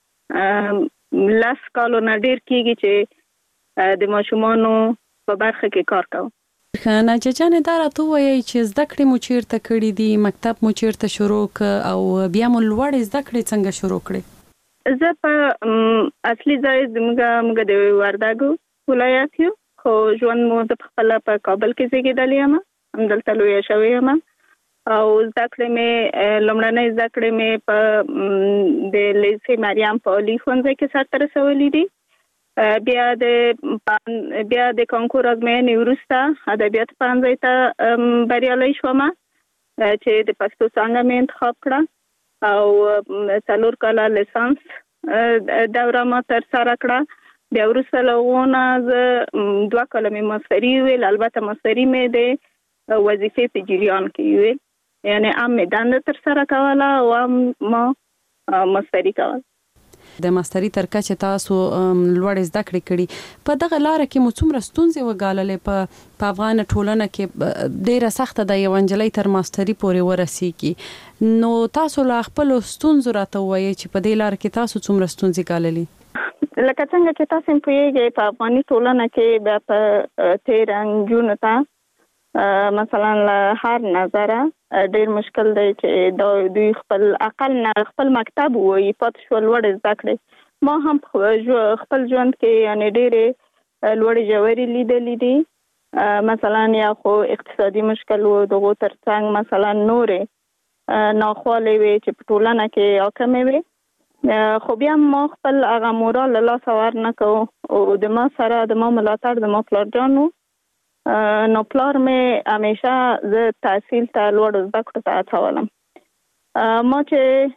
S15: لاس کالو نه ډیر کېږي چې د ماشومانو په برخه کې کار کوم.
S14: ناجیه جان دا راته وایي چې زده کړې مو چیرته کړې دي، مکتب مو چیرته شروع ک او بیا مو لوړې زده کړې څنګه شروع کړې؟
S15: زه په اصلي ځای زموږ موږ د وردګو ولایت یو، خو ژوند مو د خپل په کابل کې زیږیدلی یم، همدلته لویه شوې یم او زده کړې مې لومړنۍ زده کړې مې په د لیسې مریم په عالي ښوونځي کې سرته رسولې دي. بیا د بیا د کانکور ازموینې وروسته ادبیات پوهنځي ته بریالۍ شوم چې د پښتو څانګه مې انتخاب کړه او څلور کاله لیسانس دوره ما ترسره کړه. بیا وروسته له هغو نه زه دوه کاله مې ماستري ویل، البته ماستري مې د وظیفې په جریان کې ویل، یعنې هم مې دنده ترسره کوله او هم ما ماستري کوله.
S14: د ماستري تر کچه تاسو لوړې زده کړې کړې، په دغه لاره کې مو څومره ستونزې وګاللې؟ په په افغان ټولنه کې ډیره سخته ده یو نجلۍ تر ماستري پورې ورسیږي، نو تاسو لا خپل ستونزې راته وایي چې په دې لاره کې تاسو څومره ستونزې ګاللې؟
S15: لکه څنګه چې تاسو پوهیږئ په افغاني ټولنه کې بیا په تیر نجونو ته مثلا له هر نظره ډیر مشکل دی چې دوی خپل اقل نه خپل مکتب وایي پاتې شو لوړې زده کړې. ما هم خپل ژوند کې یعنې ډېرې لوړې ژورې لیدلې دي، مثلا یا خو اقتصادي مشکل و، دغو ترڅنګ مثلا نورې ناخوالې وې چې په ټولنه کې حاکمې وې، خو بیا ما خپل هغه مورال له لاسه ور نه کوو او د ما سره د ما ملاتړ د ما پلارجان و، نو پلار مې همیشه زه تحصیل ته لوړ زده کړو ته هڅولم. ما چې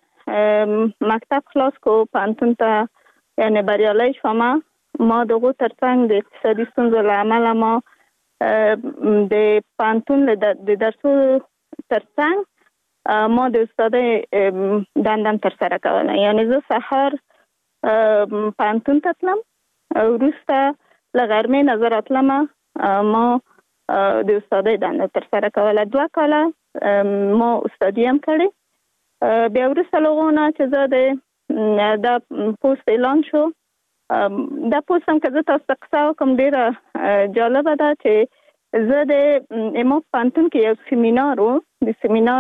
S15: مکتب خلاص کو پوهنتون ته یعنې بریالی شوم، ما د هغو ترڅنګ د اقتصادي ستونزو له امله ما د پوهنتون د درسو ترڅنګ ما د استادۍ دنده ترسره کوله، یعنې زه سهار پوهنتون ته تلم، وروسته له غرمې نه زه راتلم ما د استادۍ دنده ترسره کوله. دوه کاله ما استادي هم کړې. بیا وروسته له هغو نه چې زه د دا پوسټ اعلان شو، دا پوسټ هم که زه تاسو ته قصه وکړم ډېره جالبه ده چې زه د ما پوهنتون کې یو سیمینار و، د سیمینار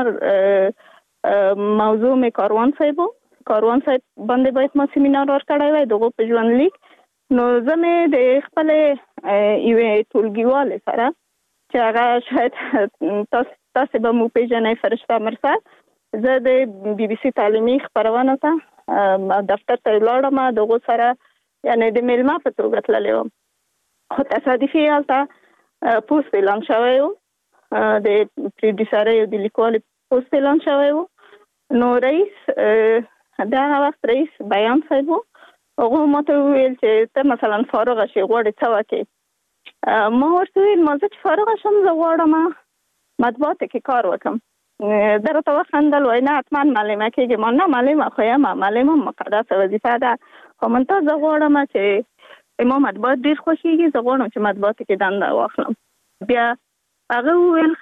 S15: موضوع مې کاروان صاحب و، کاروان صاحب باندې باید ما سیمینار ورکړی وی دغو په ژوندلیک. نو زه مې د خپلې یوې ټولګیوالې سره چې هغه شاید تاسې به مو پېژنئ فرشته مرسد، زه د بي بي سي تعلیمي خپرونه ته دفتر ته ولاړم، د هغو سره یعنې د میلمه په توګه تللی وم، خو تصادفي هلته پوسټ اعلان شوی و، د پروډیوسرۍ او د لیکوالې پوسټ اعلان شوی و. نو رئیس د هغه وخت رئیس بیان صاحب و، هغه ما ته وویل چې ته مثلا فارغه شې غواړې څه وکړې؟ ما ورته وویل ما زه چې فارغه شم زه غواړم مطبوعاتو کې کار وکړم. ده راته وخندل، وایي نه حتما معلمه کېږې. ما نه معلمه خو یم، معلم هم مقدسه وظیفه ده، خو ممتاز غواړم چې ما مطبوعات ډیر خوښیږي، زه غواړم چې مطبوعات کې دنده واخلم. بیا هغه ویل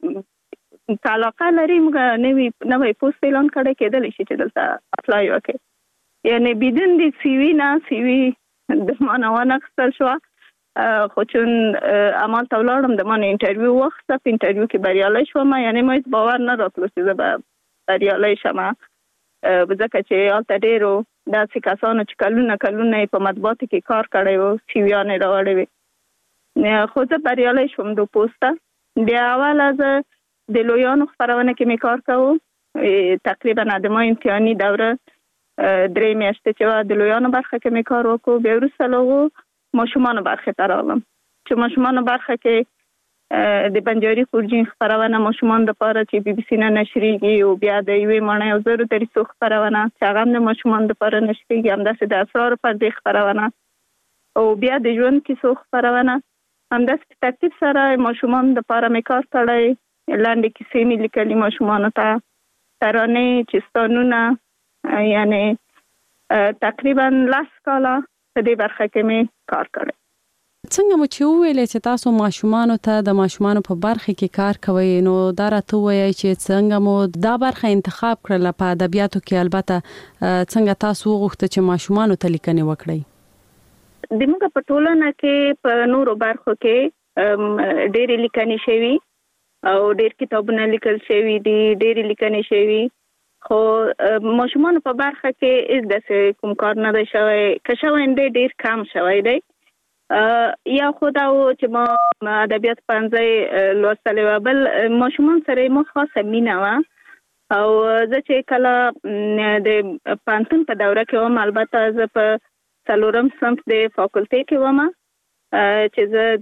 S15: خې علاقه لري موږ نوې نوې پوسټ اعلان کړی کېدل شي چې دلته اپلای وکړي. یعنی بدون د سی وی نه سی وی د مانه ونه اخیستل شو، خو چون عمل ته ولاړم د مانه انټرویو واخیسته، په انټرویو کې بریالی شوم. یعنی ما هیڅ باور نه راتلو چې زه به بریالی شم، ځکه چې هلته ډېرو داسې کسانو چې کلونه کلونه په مطبوعاتو کې کار کړی و سی ویانې راوړی وې، خو زه بریالی شوم د پوسټه. بیا اوله زه د لویانو خپرونه کې مې کار کوو، تقریبا د ما امتحاني دوره درې میاشتې چې وه د لویانو برخه کې مې کار وکړو. بیا وروسته له هغو ماشومانو برخې ته راغلم چې ماشومانو برخه کې د بنجاري خورجین خپرونه ماشومان دپاره چې بي بي سي نه نشریږي، او بیا د یوې ماڼۍ او زرو دریڅو خپرونه چې هغه هم د ماشومانو دپاره نشریږي، همداسې د اسرارو پردې خپرونه، او بیا د ژوند کیسو خپرونه. همداسې په ترتیب سره ماشومانو دپاره مې کار کړی، لنډې کیسې مې لیکلي ماشومانو ته، ترانې، چستانونه، یعنی تقریبا لس کاله په دې برخه کې مې کار کړی.
S14: څنګه مو چې وویلې چې تاسو ماشومانو ته د ماشومانو په برخه کې کار کوئ، نو دا راته ووایئ چې څنګه مو دا برخه انتخاب کړله په ادبیاتو کې؟ البته څنګه تاسو وغوښته چې ماشومانو ته لیکنې وکړئ؟
S15: د موږ په ټولنه کې په نورو برخو کې ډېرې لیکنې شوي او ډېر کتابونه لیکل شوي دي، ډېرې لیکنې شوي، خو ماشومانو په برخه کې هیڅ داسې کوم کار نه دی شوی، که شوی دی ډېر کم شوی دی. یا خو دا و چې ما ادبیات پوهنځی لوستلی وه، بل ماشومان سره یې ما خاصه مینه وه، او زه چې کله د پوهنتون په دوره کې وم، البته زه په څلورم صنف د فاکولټۍ کې وم، چې زه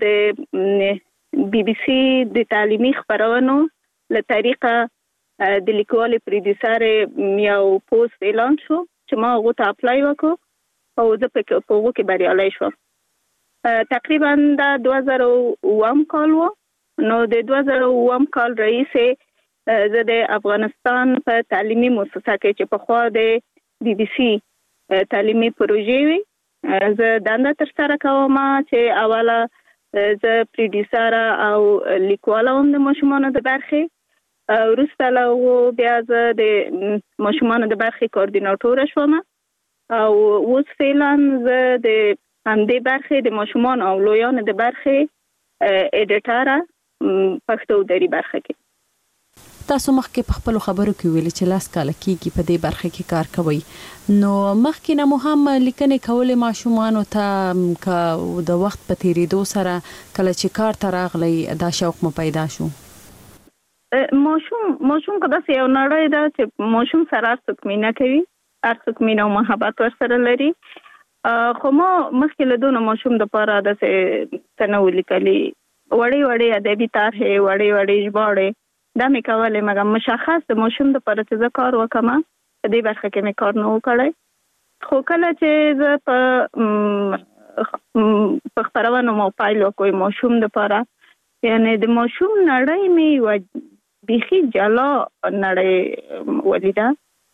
S15: د بي بي سي د تعلیمي خپرونو له طریقه د لیکوالې پروډیوسر یو پوسټ اعلان شو چې ما هغو ته اپلای وکړو، او زه په هغو کې بریالی شوم. تقریبا دا دوه زره اووم کال و. نو د دوه زره اووم کال رئیسې زه د افغانستان په تعلیمي مؤسسه کې چې پخوا د بي بي سي تعلیمي پروژې وي، زه دنده ترسره کوم، چې اوله زه پروډیوسر او لیکواله وم د ماشومانو د برخې. وروسته له هغو بیا زه د ماشومانو د برخې کوردیناټوره شوم، او اوس فعلا زه د همدې برخې د ماشومانو او لویانو د برخې اډیټره پښتو دري برخه کې.
S14: تاسو مخکې په خپلو خبرو کې ویلي چې لاس کاله کېږي په دې برخه کې کار کوئ، نو مخکې نه مو هم لیکنې کولې ماشومانو ته، که د وخت په تېرېدو سره کله چې کار ته راغلی دا شوق مو پیدا شو؟
S15: ماشوم ماشوم که داسې یو نړۍ ده چې ماشوم سره هر څوک مینه کوي، هر څوک مینه او محبت ورسره لري، خو ما مخکې له دونه ماشوم دپاره داسې څه نه وو لیکلي، وړې وړې ادبي طرحې، وړې وړې ژباړې دا مې کولې، مګر مشخص د ماشوم دپاره چې زه کار وکړم په دې برخه کې مې کار نه و کړی. خو کله چې زه په په خپرونو مو پیل وکړو ماشوم دپاره، یعنی د ماشوم نړۍ مې یوه بیخي جلا نړۍ ولیده.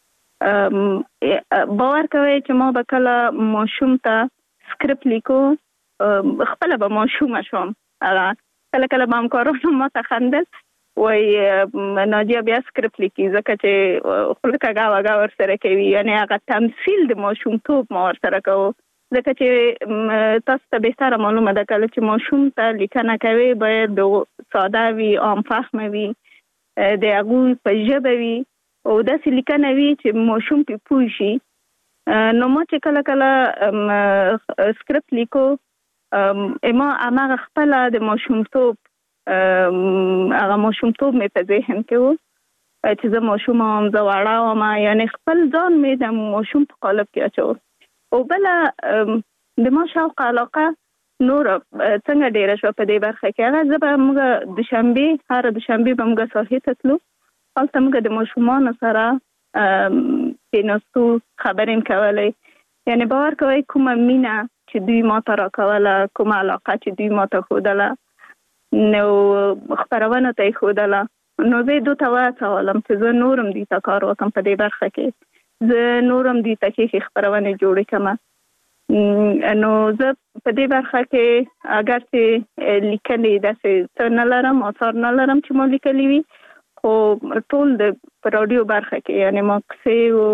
S15: باور کوئ چې ما به کله ماشوم ته سکرپټ لیکو، خپله به ماشومه شوم، کله کله به همکارانو ما ته خندل، وایي ناجیه بیا سکرپټ لیکي، ځکه چې خوله کږه وږه ورسره کوي، یعنې هغه تمثیل د ماشومتوب ما ورسره کوو، ځکه چې تاسو ته بهتره معلومه ده کله چې ماشوم ته لیکنه کوي باید ساده وي، عام فهمه وي، د هغوی په ژبه وي، او داسې لیکنه وي چې ماشوم پې پوه شي. نو ما چې کله کله سکرپټ لیکو، ما هماغه خپله د ماشومتوب هغه ماشومتوب مې په ذهن کې و چې زه ماشومه وم، زه وړه وم، یعنې خپل ځان مې د ماشوم په قالب کې اچو. او بله د ما شوق علاقه نور څنګه ډېره شوه په دې برخه کې، هغه زه به موږ د شنبې هره د شنبې به موږ ساحې ته تلو، هلته موږ د ماشومانو سره کېناستو، خبرې م کولی، یعنې باور کوئ کومه مینه چې دوی ما ته راکوله، کومه علاقه چې دوی ما ته ښودله، نو خپرونو ته یې ښودله، نو زه یې دوی ته وهڅولم چې زه نور هم دوی ته کار وکړم په دې برخه کې، زه نور هم دوی ته ښې ښې خپرونې جوړې کړم. نو زه په دې برخه کې اگر چې لیکنې داسې څه نه لرم اثار نه لرم چې ما لیکلي وي خو ټول د رادیو برخه کې یعنی مقصې او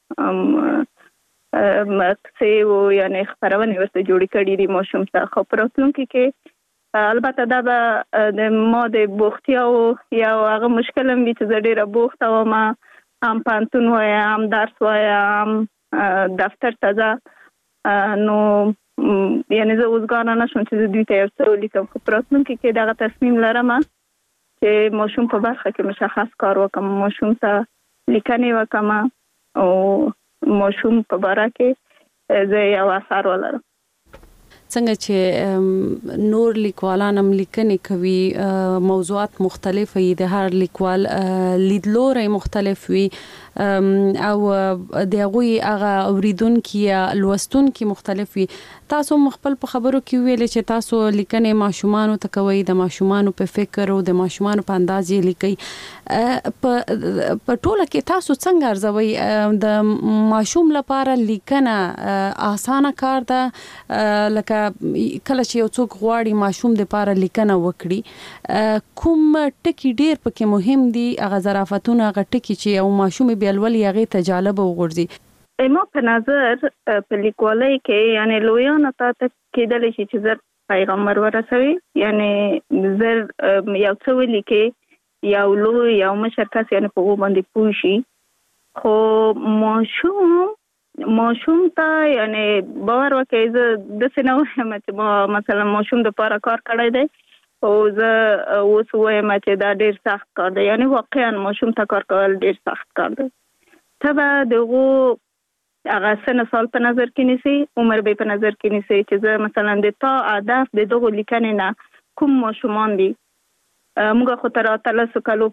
S15: مقصې او یعنی خبرونه ورته جوړې کړې دي ماشوم ته خو په راتلونکي کې البته دا به د ما د بوختیا او یا هغه مشکل هم وي چې زه ډېره بوخته وم هم پانتون وایم هم درس وایم دفتر ته ځه نو یعنی زه اوسګانه نشم چې دوی ته یو څه ولیکم خو په راتلونکي کې دغه تصمیم لرم چې ماشوم په برخه کې مشخص کار وکړم ماشوم ته لیکنې وکړم او ماشوم په باره کې زه یو اثر ولرم
S14: څنګه چې نور لیکوالان هم لیکنې کوي موضوعات مختلف وي د هر لیکوال لیدلوري مختلف وي او د هغوی هغه اوریدونکو یا لوستونکو مختلف وي تاسو مخبل په خبرو کې ویل چې تاسو لیکنې ماشومان ته کوي د ماشومان په فکر او د ماشومان په انداز یې لیکي په ټوله کې تاسو څنګه ارزوي د ماشوم لپاره لیکنه اسانه کار ده لکه کله چې یو څوک غواړي ماشوم د لپاره لیکنه وکړي کوم ټکی ډیر پکې مهم دي هغه ظرافتونه هغه ټکی چې یو ماشوم بیلول یغه ته جالب وګرځي
S15: ما په نظر په لیکوالۍ کې یعنی لویان ته کېدل شي چې زر پیغام ورسوي یعنی زر یو څه ولیکي یو لوی یو مشر کس یعنی په باندې پوه شي خو ماشوم ماشوم ته یعنی باور وکړي زه د سينو هم چې ما مثلا ماشوم د لپاره کار کړی دی او زه اوس وایم چې دا ډیر سخت کار دی یعنی واقعا ماشوم ته کار کول ډیر سخت کار دی تبا دغه هغه سن سال په نظر کې نیسي عمر به په نظر کې نیسي چې زه مثلا د تا هدف د دغه لیکنې نه کوم ماشومان دي موږ خو تر اتلس کالو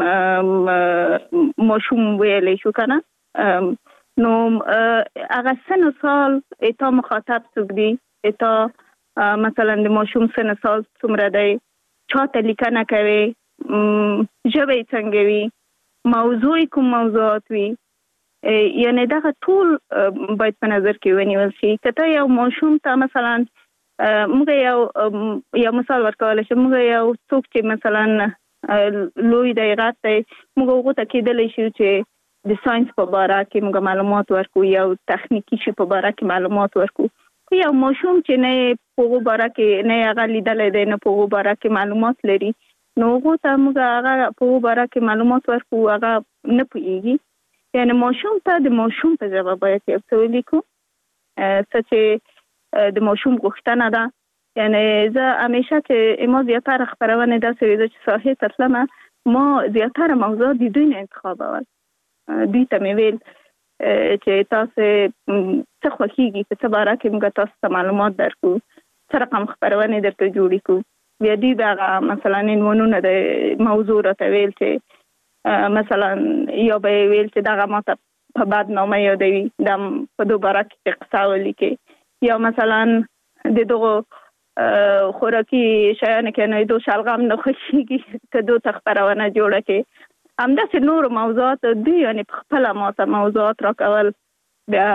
S15: پرې ماشوم ویلې شو کنه نو هغه سن سال اته مخاطب څوک دي اته مثلا د ماشوم سن سال څومره دی چاته لیکنه کوي ژبه څنګه وي موضوع کوم موضوعات وي یعنی دا ټول باید په نظر کې ونیول شي کته یو ماشوم ته مثلا موږ یو یو مثال ورکول شي موږ یو څوک چې مثلا لوی دی غته موږ وګورئ کېدل شي چې د ساينس په اړه کې موږ معلومات ورکو یو تخنیکی شي په اړه کې معلومات ورکو یو ماشوم چې نه په اړه کې نه هغه لیدل دی نه په اړه کې معلومات لري نو وګورئ موږ هغه په اړه کې معلومات ورکو هغه نه پوهیږي یعنی ماشوم ته د ماشوم په ژبه باید یو څه ولیکو چې د ماشوم غوښتنه ده یعنی زه همیشه چې ما زیاتره خبرونه داسې ویل چې صحیح تسلمه ما زیاتره موضوعات د دوی نه انتخابول دوی ته مې ویل چې تاسو څه خوښیږي په څه باره کې موږ تاسو ته معلومات درکو څه رقم خبرونه درته جوړې کو بیا دوی به مثلا عنوانونه د موضوع راته ویل چې مثلا یو به ویل چې دغه ماته په بدنامه یادوي د په دوباره کې قصه ولیکي یا مثلا د دغه خوراکي شیان کې نه دوه شلغم نه خوشيږي ته دوه تخبرونه جوړه کې همداسې نور موضوعات دي یعنی په خپل ماته موضوعات راکول بیا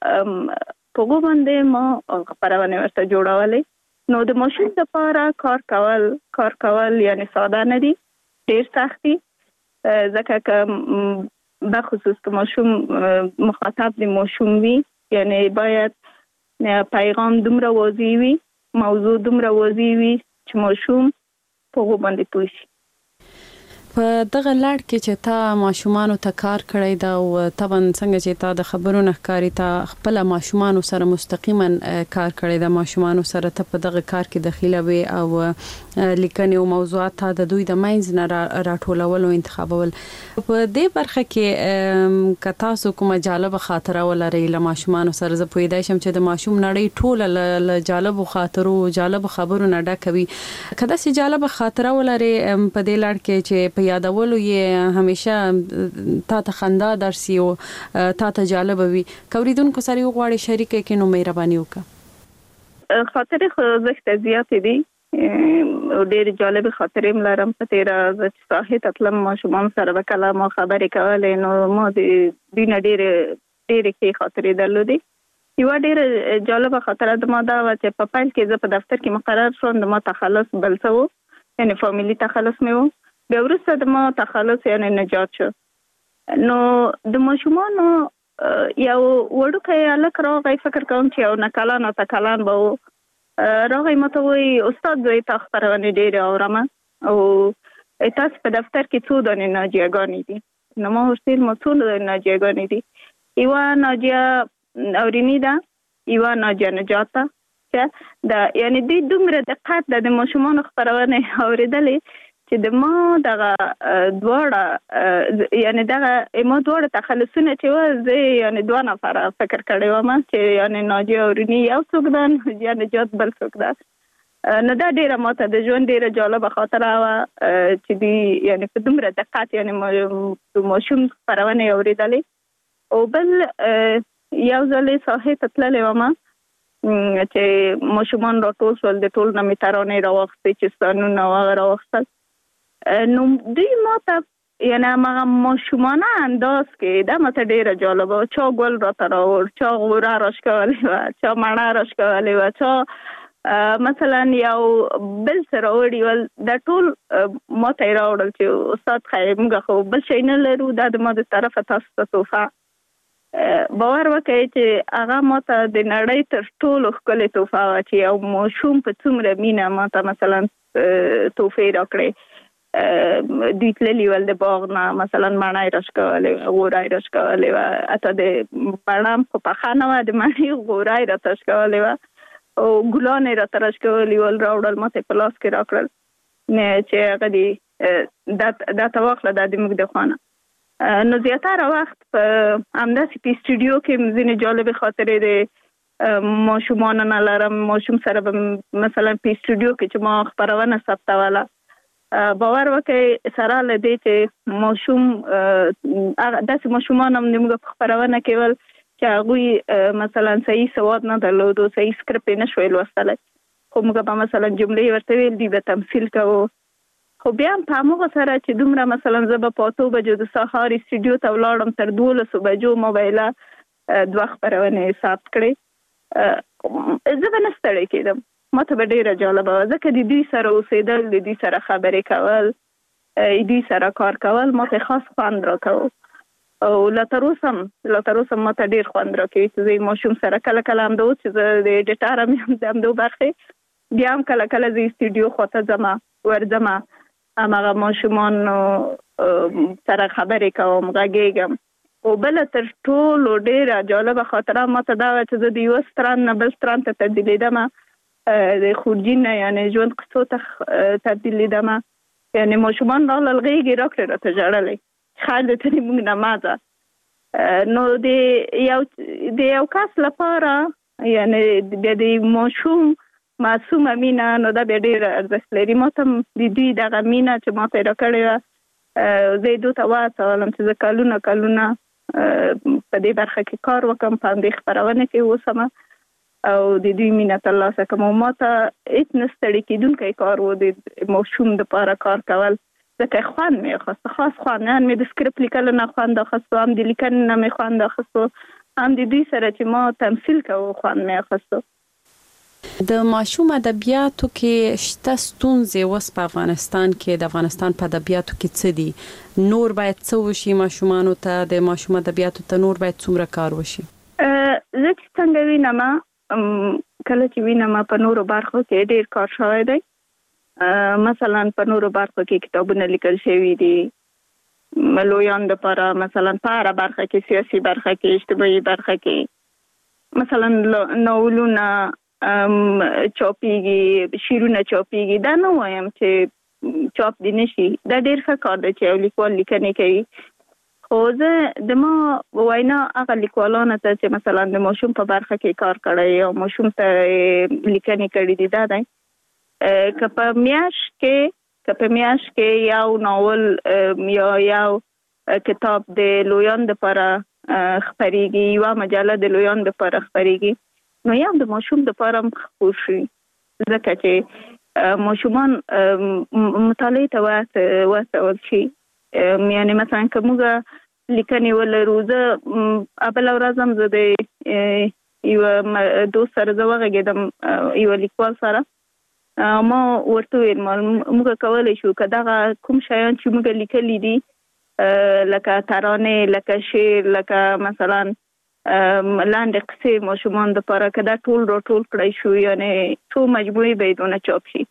S15: په باندې ما خبرونه ورته جوړولې نو د ماشوم لپاره کار کول کار کول یعنی ساده نه دي ډیر سخت دي ځکه که به خصوص که ماشوم مخاطب د ماشوم وي یعنی باید پیغام دومره واضح وي موضوع دومره واضح وي چې ماشوم په هغه باندې پوه شي
S14: په دغه لړ کې چې تا ماشومان ته کار کړی دا او طبعا څنګه چې تا د خبرونو ښکاری تا خپل ماشومان سره مستقیما کار کړی دا ماشومان سره ته په دغه کار کې دخیله وي او لیکنې او موضوعات ته د دوی د مینځ نه راټولول او انتخابول په دې برخه کې ک تاسو کومه جالب خاطره ولرئ له ماشومان سره زه پوهیدای شم چې د ماشوم نړۍ ټوله له جالب خاطرو جالب خبرونه ډکوي کدا سي جالب خاطره ولرئ په دې لړ کې چې یادولو یې همیشه تا ته خندا درسي او تا ته جالب وي کوریدونکو سره یو غواړي شریک کې نو مهرباني وکړه
S15: خاطره خو زخت زیات دي او ډېر جالب خاطره ملرم په تیر از صاحب اتلم ما شومان سره وکړه ما خبرې کولې نو ما د دین ډېر ډېر کې خاطره درلودي یو ډېر جالبه خاطره د ما دا و چې په پیل کې زه په دفتر کې مقرر شوم، د ما تخلص بل څه و، یعنی فامیلي تخلص مې و. بیا وروسته د ما تخلص یعنی نجات شو. نو د ماشومانو یو وړوکی هلک راغی، فکر کوم چې یو نه کلن اته کلن به و، راغی ما ته وایي استاد زه تا خپرونې ډېرې اورم او تاسو په دفتر کې څو دانې ناجیهګانې دي. نو ما ورته ویل ما څو دانې ناجیهګانې دي؟ یوه ناجیه اوریني ده، یوه ناجیه نجات ده. چې یعنی دوی دومره دقت د ماشومانو خپرونې اورېدلې چې د ما دغه دواړه یعنی دغه ما دواړه تخلصونه چې وه زه یعنی دوه نفره فکر کړی وم چې یعنی ناجیه اوریني یو څوک ده، ناجیه نجات بل څوک ده. نو دا ډېره ماته د ژوند ډېره جالبه خاطره وه چې دوی یعنی په دومره دقت یعنی ماشوم خپرونې اورېدلې. او بل یو ځل یې ساحې ته تللې وم چې ماشومان راټول شول، د ټول نه مې ترانې راواخیستې چې ستانونه هغه راواخیستل. نو دوی ماته یعنی هماغه ماشومانه انداز کې دا ماته ډېره جالبه وه. چا ګل راته راوړ، چا غوره راښکولې وه، چا مڼه راښکولې وه، چا مثلا یو بل څه راوړي ول. دا ټول ماته یې راوړل چې استاد خیر موږ خو بل شی نه لرو، دا د ما د طرفه تاسو ته تحفه. باور وکړئ چې هغه ماته د نړۍ تر ټولو ښکلې تحفه وه چې یو ماشوم په څومره مینه ماته مثلا تحفې راکړې. دوی تللي ول د باغ نه، مثلا مڼه یې راښکولې وه، غوره یې راښکولې وه، حتی د مڼه خو پخه نه وه، د مڼې غوره یې راته راښکولې وه او ګلان یې راته راښکولي ول، راوړل ماته په لاس کې راکړل چې هغه دې دا ته واخله، دا د موږ د خوا نه. نو زیاتره وخت په همداسې په سټوډیو کې ځینې جالبې خاطرې د ماشومانو نه لرم. ماشوم سره به مثلا په سټوډیو کې چې ما خپرونه ثبتوله، باور وکړئ سره له دې چې ماشوم داسې ماشومان هم زموږ په خپرونه کې ول چې هغوی مثلا صحیح سواد نه درلودو، صحیح سکرپ یې نه شوی لوستلی، خو موږ به مثلا جملې ورته ویل، دوی به تمثیل کوو. خو بیا هم په هماغه سره چې دومره مثلا زه به په اتو بجو د سهار سټوډیو ته ولاړم، تر دولسو بجو ما به یې دوه خپرونې ثبت کړې، زه به نه ستړې کېدم. ما ته به ډېره جالبه وه ځکه د دوی سره اوسېدل، د دوی سره خبرې کول، دوی سره کار کول ما ته خاص خوند راکوه. او لا تر اوسه هم لا تر اوسه ما ته ډېر خوند راکوي چې زه ماشوم سره کله کله همدا اوس چې زه د ایډیټر هم یم د همدو برخې، بیا هم کله کله زه سټوډیو خواته ځمه، ورځمه، هماغه ماشومانو سره خبرې کوم، غږېږم. او بله تر ټولو ډېره جالبه خاطره ماته دا وه چې زه د یوه ستران نه بل ستران ته تبدیلېدمه، د خورجین نه یعنې ژوند قصو ته تبدیلېدمه. یعنې ماشومان راغلل غېږې راکړې راته ژړلی، خیر دی ته دې موږ نه مه ځه. نو د یو د یو کس لپاره یعنې بیا د ماشوم معصومه مینه نو دا بیا ډېره ارزښت لري. ما ته هم د دوی دغه مینه چې ما ته یې راکړې وه، زه یې دوی ته وهڅولم چې زه کلونه کلونه په دې برخه کې کار وکړم، په همدې خپرونه کې اوسم او د دوی مینه ترلاسه کړم. او ما ته هېڅ نه ستړي کېدونکی کار و د ماشوم دپاره کار کول، ځکه خوند مې اخیسته، خاص خوند. هم مې د سکرپ لیکلو نه خوند اخیستو، هم د لیکنې نه مې خوند اخیستو، هم د دوی سره چې ما تمثیل کوو خوند مې اخیستو.
S14: د ماشوم ادبیاتو کې شته ستونزې اوس په افغانستان کې، د افغانستان په ادبیاتو کې څه دي؟ نور باید څه وشي ماشومانو ته؟ د ماشوم ادبیاتو ته نور باید څومره کار وشي؟
S15: زه چې څنګه وینم، کله چې وینم په نورو برخو کې ډېر کار شوی دی. مثلا په نورو برخو کې کتابونه لیکل شوي دي لویان دپاره، مثلا په هره برخه کې، سیاسي برخه کې، اجتماعي برخه کې، مثلا ناولونه چاپیږي، شعرونه چاپیږي. دا نه وایم چې چاپ دي نشي، دا ډېر ښه کار دی چې یو لیکوال لیکنې کوي. خو زه د ما وینا هغه لیکوالانو ته چې مثلا د ماشوم په برخه کې کار کړی او ماشوم ته لیکنې کړي دي، دا دی که په میاشت کې که په میاشت کې یو ناول یا یو کتاب د لویان دپاره خپرېږي، یوه مجله د لویان دپاره خپرېږي، نو یو د ماشوم دپاره هم خپور شي، ځکه چې ماشومان مطالعې ته وهڅول شي. یعنې مثلا که موږ لیکنې ولرو، زه بله ورځ هم زه د یو دوست سره زه وغږېدم یو لیکوال سره ما ورته ویل موږ کولی شو که دغه کوم شیان چې موږ لیکلي دي لکه ترانې لکه شعر لکه مثلا لاندې قصې ماشومان دپاره که دا ټول راټول کړی شو یعنې څو مجموعې به یې دونه چاپ شي.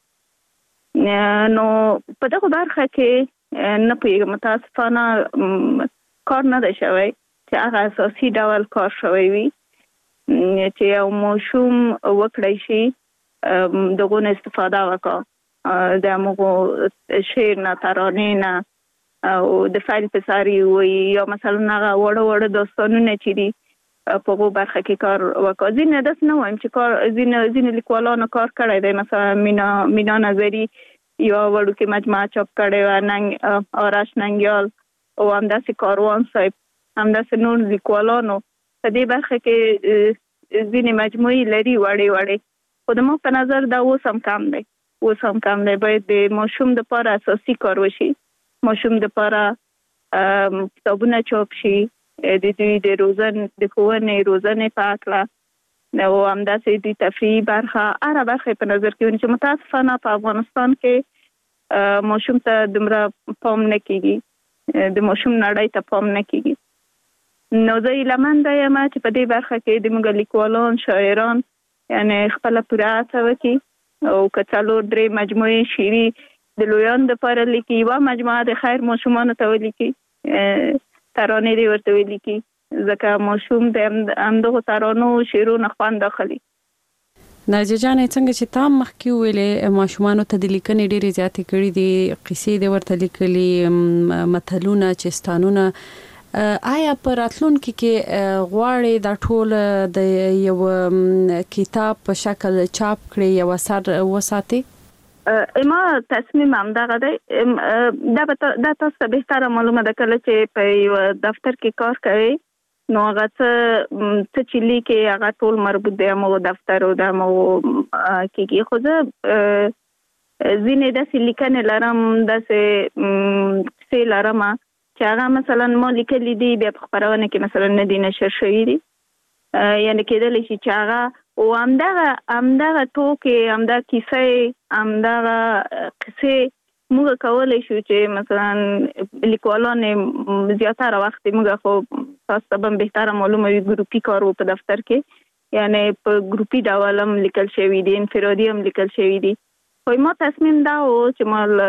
S15: نو په دغه برخه کې نه پوهېږم متاسفانه کار نه دی شوی چې هغه اساسي ډول کار شوی وي چې یو ماشوم وکړی شي دغه نه استفاده وکړه د هغو شعر نه ترانې نه او د فعل پساري وي یا مثلا هغه وړه وړه داستانونه چې دي په هغو برخه کې کار وکړه. ځینې داسې نه وایم چې کار ځینې ځینې لیکوالانو کار کړی دی مثلا مینا مینا نظري یو وړوکې مجموعه چاپ کړې وه ننګ آرش ننګیال او همداسې کاروان صاحب همداسې نور لیکوالانو په دې برخه کې ځینې مجموعې لري وړې وړې خو د ما په نظر دا اوس هم کم دی اوس هم کم دی باید د ماشوم دپاره اساسي کار وشي ماشوم دپاره کتابونه چاپ شي د دوی د روزن د ښوونې روزنې په هکله او همداسې د تفریحي برخه هره برخه په نظر کې ونیسي چې متاسفانه په افغانستان کې ماشوم ته دومره پام نه کېږي د ماشوم نړۍ ته پام نه کېږي. نو زه هیلهمنده یم چې په دې برخه کې د موږ لیکوالان شاعران یعنې خپله پوره هڅه وکړي او که څلور درې مجموعې شعري د لویانو دپاره لیکي یوه مجموعه د خیر ماشومانو ته ولیکي ترانې دې ورته ولیکي ځکه ماشوم د همدغو ترانو شعرونو خوند اخلي.
S14: ناجیه جانې څنګه چې تا مخکې ویلې ماشومانو ته د لیکنې ډېرې زیاتې کړي دي قصې دې ورته لیکلي متلونه چستانونه آیا په راتلونکي کې غواړې دا ټول د یو کتاب په شکل چاپ کړي یو اثر وساتي؟
S15: ما تصمیم همدغه دی دا دا تاسو ته بهتره معلومه ده کله چې په یو دفتر کې کار کوي نو هغه څه څه چې لیکي هغه ټول مربوط دی همغو دفتر او د همغو کېږي خو زه ځینې داسې لیکنې لرم داسې کیسې لرم چې هغه مثلا ما لیکلي دي بیا په خپرونه کې مثلا نه دي نشر شوي دي یعنې کېدلی شي چې هغه او همدغه همدغه ټوکې همدغه کیسې همدغه قصې موږ کولی شو چې مثلا لیکوالان زیاتره وخت موږ خو تاسو ته به بهتره معلومه وي ګروپي کار و په دفتر کې یعنې په ګروپي ډول هم لیکل شوي دي انفرادي هم لیکل شوي دي خو ما تصمیم دا و چې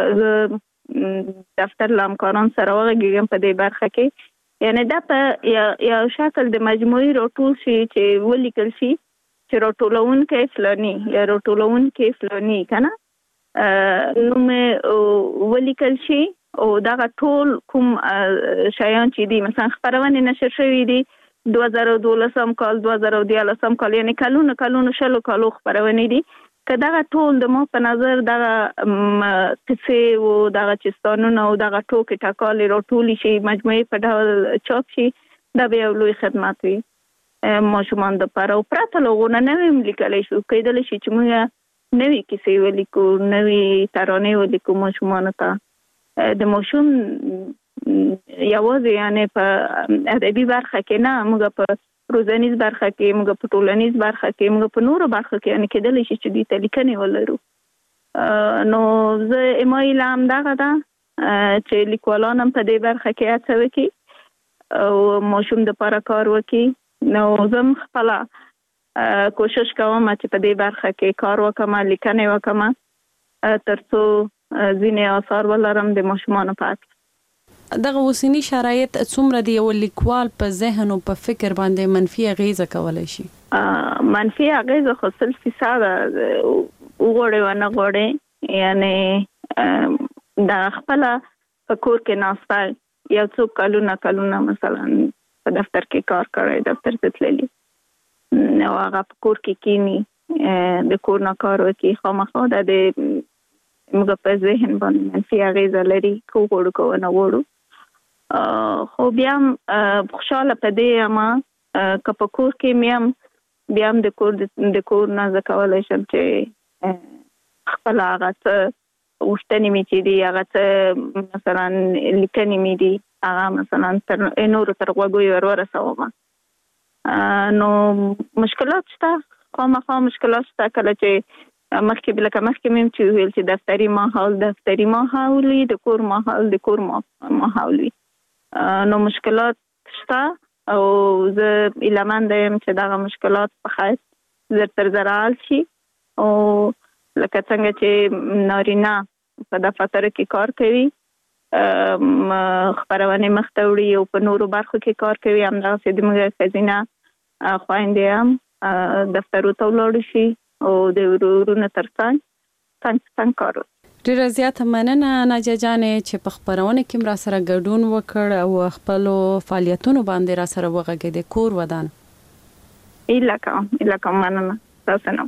S15: ما دفتر له همکاران سره وغږېږم په دې برخه کې یعنې دا په یو شکل د مجموعې راټول شي چې ولیکل شي چې راټولونکی فلاني یا راټولونکی فلاني که نه نوم ولیکل شي او دغه ټول کوم شیان چې دي مثلا خپرونې نشر شوي دي دوه زره دولسم کال دوه زره دیارلسم کال یعنې کلونو کلونو شلو کالو خپرونې دي که دغه ټول د ما په نظر دغه قصې او دغه چستانونه او دغه ټوکې ټکالې راټولې شي مجموعې په ډول چاپ شي دا به یو لوی خدمت وي ماشومان دپاره او پرته له هغو نه نوې هم لیکلی شو کیدلی شي چې موږ نوې کیسې ولیکو نوې ترانې ولیکو ماشومانو ته د ماشوم یوازې یعنې په ادبي برخه کې نه موږ په روزنیز برخه کې موږ په ټولنیز برخه کې موږ په نورو برخو کې یعنې کیدلی شي چې دوی ته لیکنې ولرو نو زه ما هیله همدغه ده چې لیکوالان هم په دې برخه کې هڅه وکړي او ماشوم دپاره کار وکړي نو زه خپله کوشش کوم چې په دې برخه کې کار وکړم لیکنې وکړم تر څو ځینې آثار ولرم د ماشومانو په اړه.
S14: دغه اوسنی شرایط څومره دی یو لیکوال په ذهن او په فکر باندې منفي اغیزه کولی شي؟
S15: منفي اغیزه خو سل فیصده وغواړې ونه غواړې یعنې د خپله په کور کې ناسته یو څو کلونه کلونه مثلا په دفتر کې کار کړی دفتر ته تللی نو هغه په کور کې کینی د کور نه کار وکړي خامخا دا د موږ په ذهن باندې منفي اغیزه لري که وغواړو که ونه غواړو خو بیا هم خوشحاله په دې یم که په کور کې مې هم بیا هم د کور د کور نه زه کولی شم چې خپله هغه څه غوښتنې مې چې دي هغه څه مثلا لیکنې مې دي هغه مثلا تر نورو تر غوږو یې ور ورسوم نو مشکلات شته، خامخا مشکلات شته. کله چې مخکې لکه مخکې مې چې ویل چې دفتري ماحول دفتري ماحول وي، د کور ماحول د کور ماحول وي. نو مشکلات شته او زه ایلمنده یم چې دغه مشکلات په خیر زر تر زره حل شي. او لکه څنګه چې نارینه په دفتر کې کار کوي، خبرونه مخته وړي او په نورو برخو کې کار کوي، همدغسې د موږ ښځینه خویندې هم دفترو ته ولاړ شي او د ورونو تر څنګ څنګ څنګ کار وکړي.
S14: ډیره زیاته مننه ناجیه جانې چې په خبرونه کې را سره ګډون وکړ او خپل فعالیتونو باندې را سره وغږېدې. کور ودان
S15: ایله کوم ایله کوم مننه تاسو نه.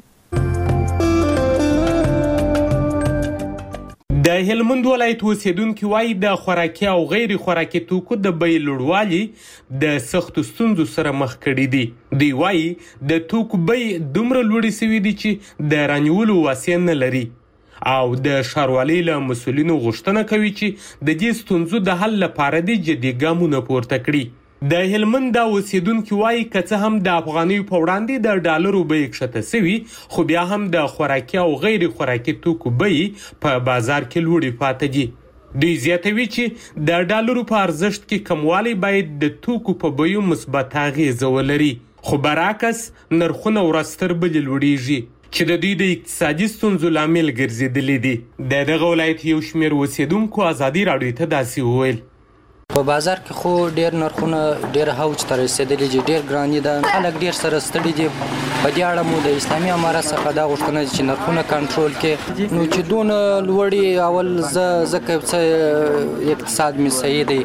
S16: د هلمند ولایت اوسیدونکو وایي د خوراکي او غیر خوراکي توکو د بیې لوړوالي د سختو ستونزو سره مخ کړي دي. دوی وایي د توکو بیې دومره لوړې شوي دي چې د رانیولو وسې نه لري او د ښاروالۍ له مسؤلینو غوښتنه کوي چې د دې ستونزو د حل لپاره د جدي ګامونه پورته کړي. د هلمند د اوسیدونکو وایي که څه هم د افغانیو په وړاندې د ډالرو بیې کښته شوي، خو بیا هم د خوراکي او غیر خوراکي توکو بیې په بازار کې لوړې پاتې دي. دوی زیاتوي چې د ډالرو په ارزښت کې کموالی باید د توکو په بیو مثبت اغیزه ولري، خو برعکس نرخونه ورځ تر بلې لوړیږي چې د دوی د اقتصادي ستونزو لامل ګرځېدلي دي. د دغه ولایت یو شمېر اوسیدونکو ازادي راډیو ته داسې وویل:
S17: په بازار کې خو ډیر نرخونه ډیر هوج ته رسیدلي دي، ډیر ګراني ده، خلک ډیر سره ستړي دي. په دې اړه مو د اسلامي امارت څخه دا غوښتنه چې نرخونه کنټرول کړي. نو چې دونه لوړي اول ځکه چې اقتصاد مې صحیح دی،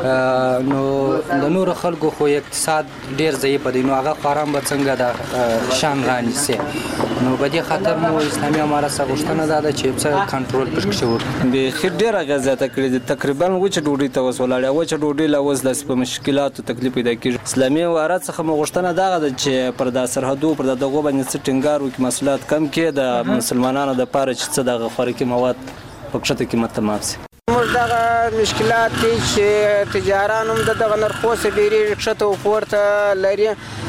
S17: نو د نور خلکو خو اقتصاد ډیر ضعیف دی، نو هغه خارم به څنګه د شان رانیسي. نو په دې خاطر مو اسلامي امارت څخه غوښتنه ده چې څه کنټرول پکې شي.
S18: به خیر ډیر غزاته کړی تقریبا وچ ډوډۍ ته وسولاړه وچ ډوډۍ لا وز د مشکلاتو تکلیف پیدا کیږي. اسلامي امارت څخه مو غوښتنه ده چې پر د سرحدو پر دغه باندې څه ټینګار وکړي، مسئولات کم کړي، د مسلمانانو د پاره چې څه دغه خوراکي مواد په کښته قیمت ته ماف شي.
S19: موږ دغه مشکلات دي چې تجاران هم دغه نرخو سره ډېری کښته او پورته لري.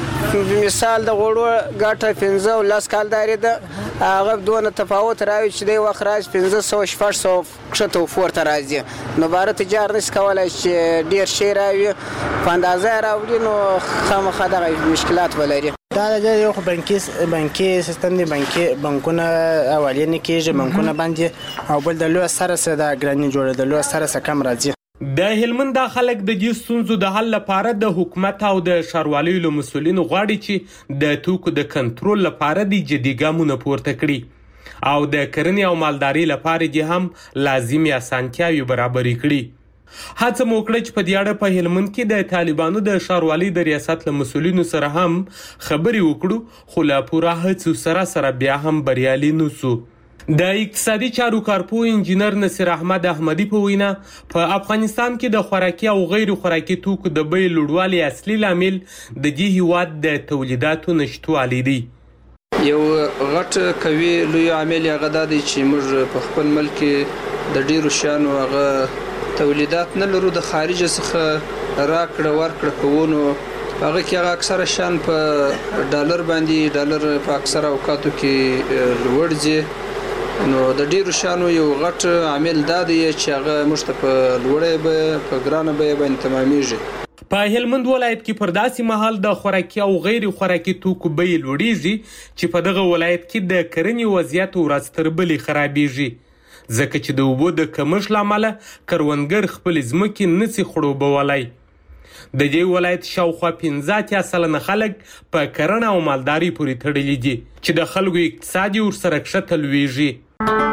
S19: مثال د غوړو ګټه پنځه او لس کالداري ده، هغه دونه تفاوت راوي چې دی وخت راځي پنځه سوه شپږ سوه کښته او پورته راځي. نو باره تجار نشي کولی چې ډېر شی راوي په اندازه راوړي، نو خامخا دغه مشکلات ولري.
S20: دا د یو بانکي بانکي سیستم دی، بانکي بانکونه اولین کېږي بانکونه باندې، او بل د لوی سره سره د ګرانی جوړه د لوی سره سره کم راځي.
S16: د هلمند خلک د دې ستونزو د حل لپاره د حکومت او د ښاروالۍ له مسؤلینو غواړي چې د توکو د کنټرول لپاره د جدي ګامونه پورته کړي او د کرنې او مالدارۍ لپاره دې هم لازمي اسانتیاوې برابرې کړي. هڅه مو وکړه چې په دې اړه په هلمند کې د طالبانو د ښاروالۍ د ریاست له مسؤلینو سره هم خبرې وکړو، خو له پوره هڅو سره سره بیا هم بریالي نه شو. د اقتصادي چارو کارپو انجینر نصیر احمد احمدی په وینا په افغانستان کې د خوراکي او غیر خوراکي توکو د بیې لوړوالي اصلي لامل د دې هیواد د تولیداتو نشتوالی دی.
S21: یو غټ کوي لوی عامل هغه دا دی چې موږ په خپل ملک د ډیرو شیانو هغه تولیدات نه لرو، د خارج څخه راکړه ورکړه کوونو هغه کې هغه اکثره شان په ډالر باندې ډالر په اکثره اوقاتو کې لوړ ځي. نو د ډیرو شانو یو غټ عامل دا دی چې هغه موږ ته په لوړې به په ګرانه به باندې تمامېږي.
S16: په هلمند ولایت کې پر داسې مهال د خوراکي او غیر خوراکي توکو بیې لوړیږي چې په دغه ولایت کې د کرنې وضعیت ورځ تر بلې خرابېږي، ځکه چې د اوبو د کمښت له امله کروندګر خپل ځمکې نشي خړوبولی. د دې ولایت شاوخوا پنځه اتیا سلنه خلک په کرنه او مالدارۍ پورې تړلي دي چې د خلکو اقتصاد ورسره کښته لویږي.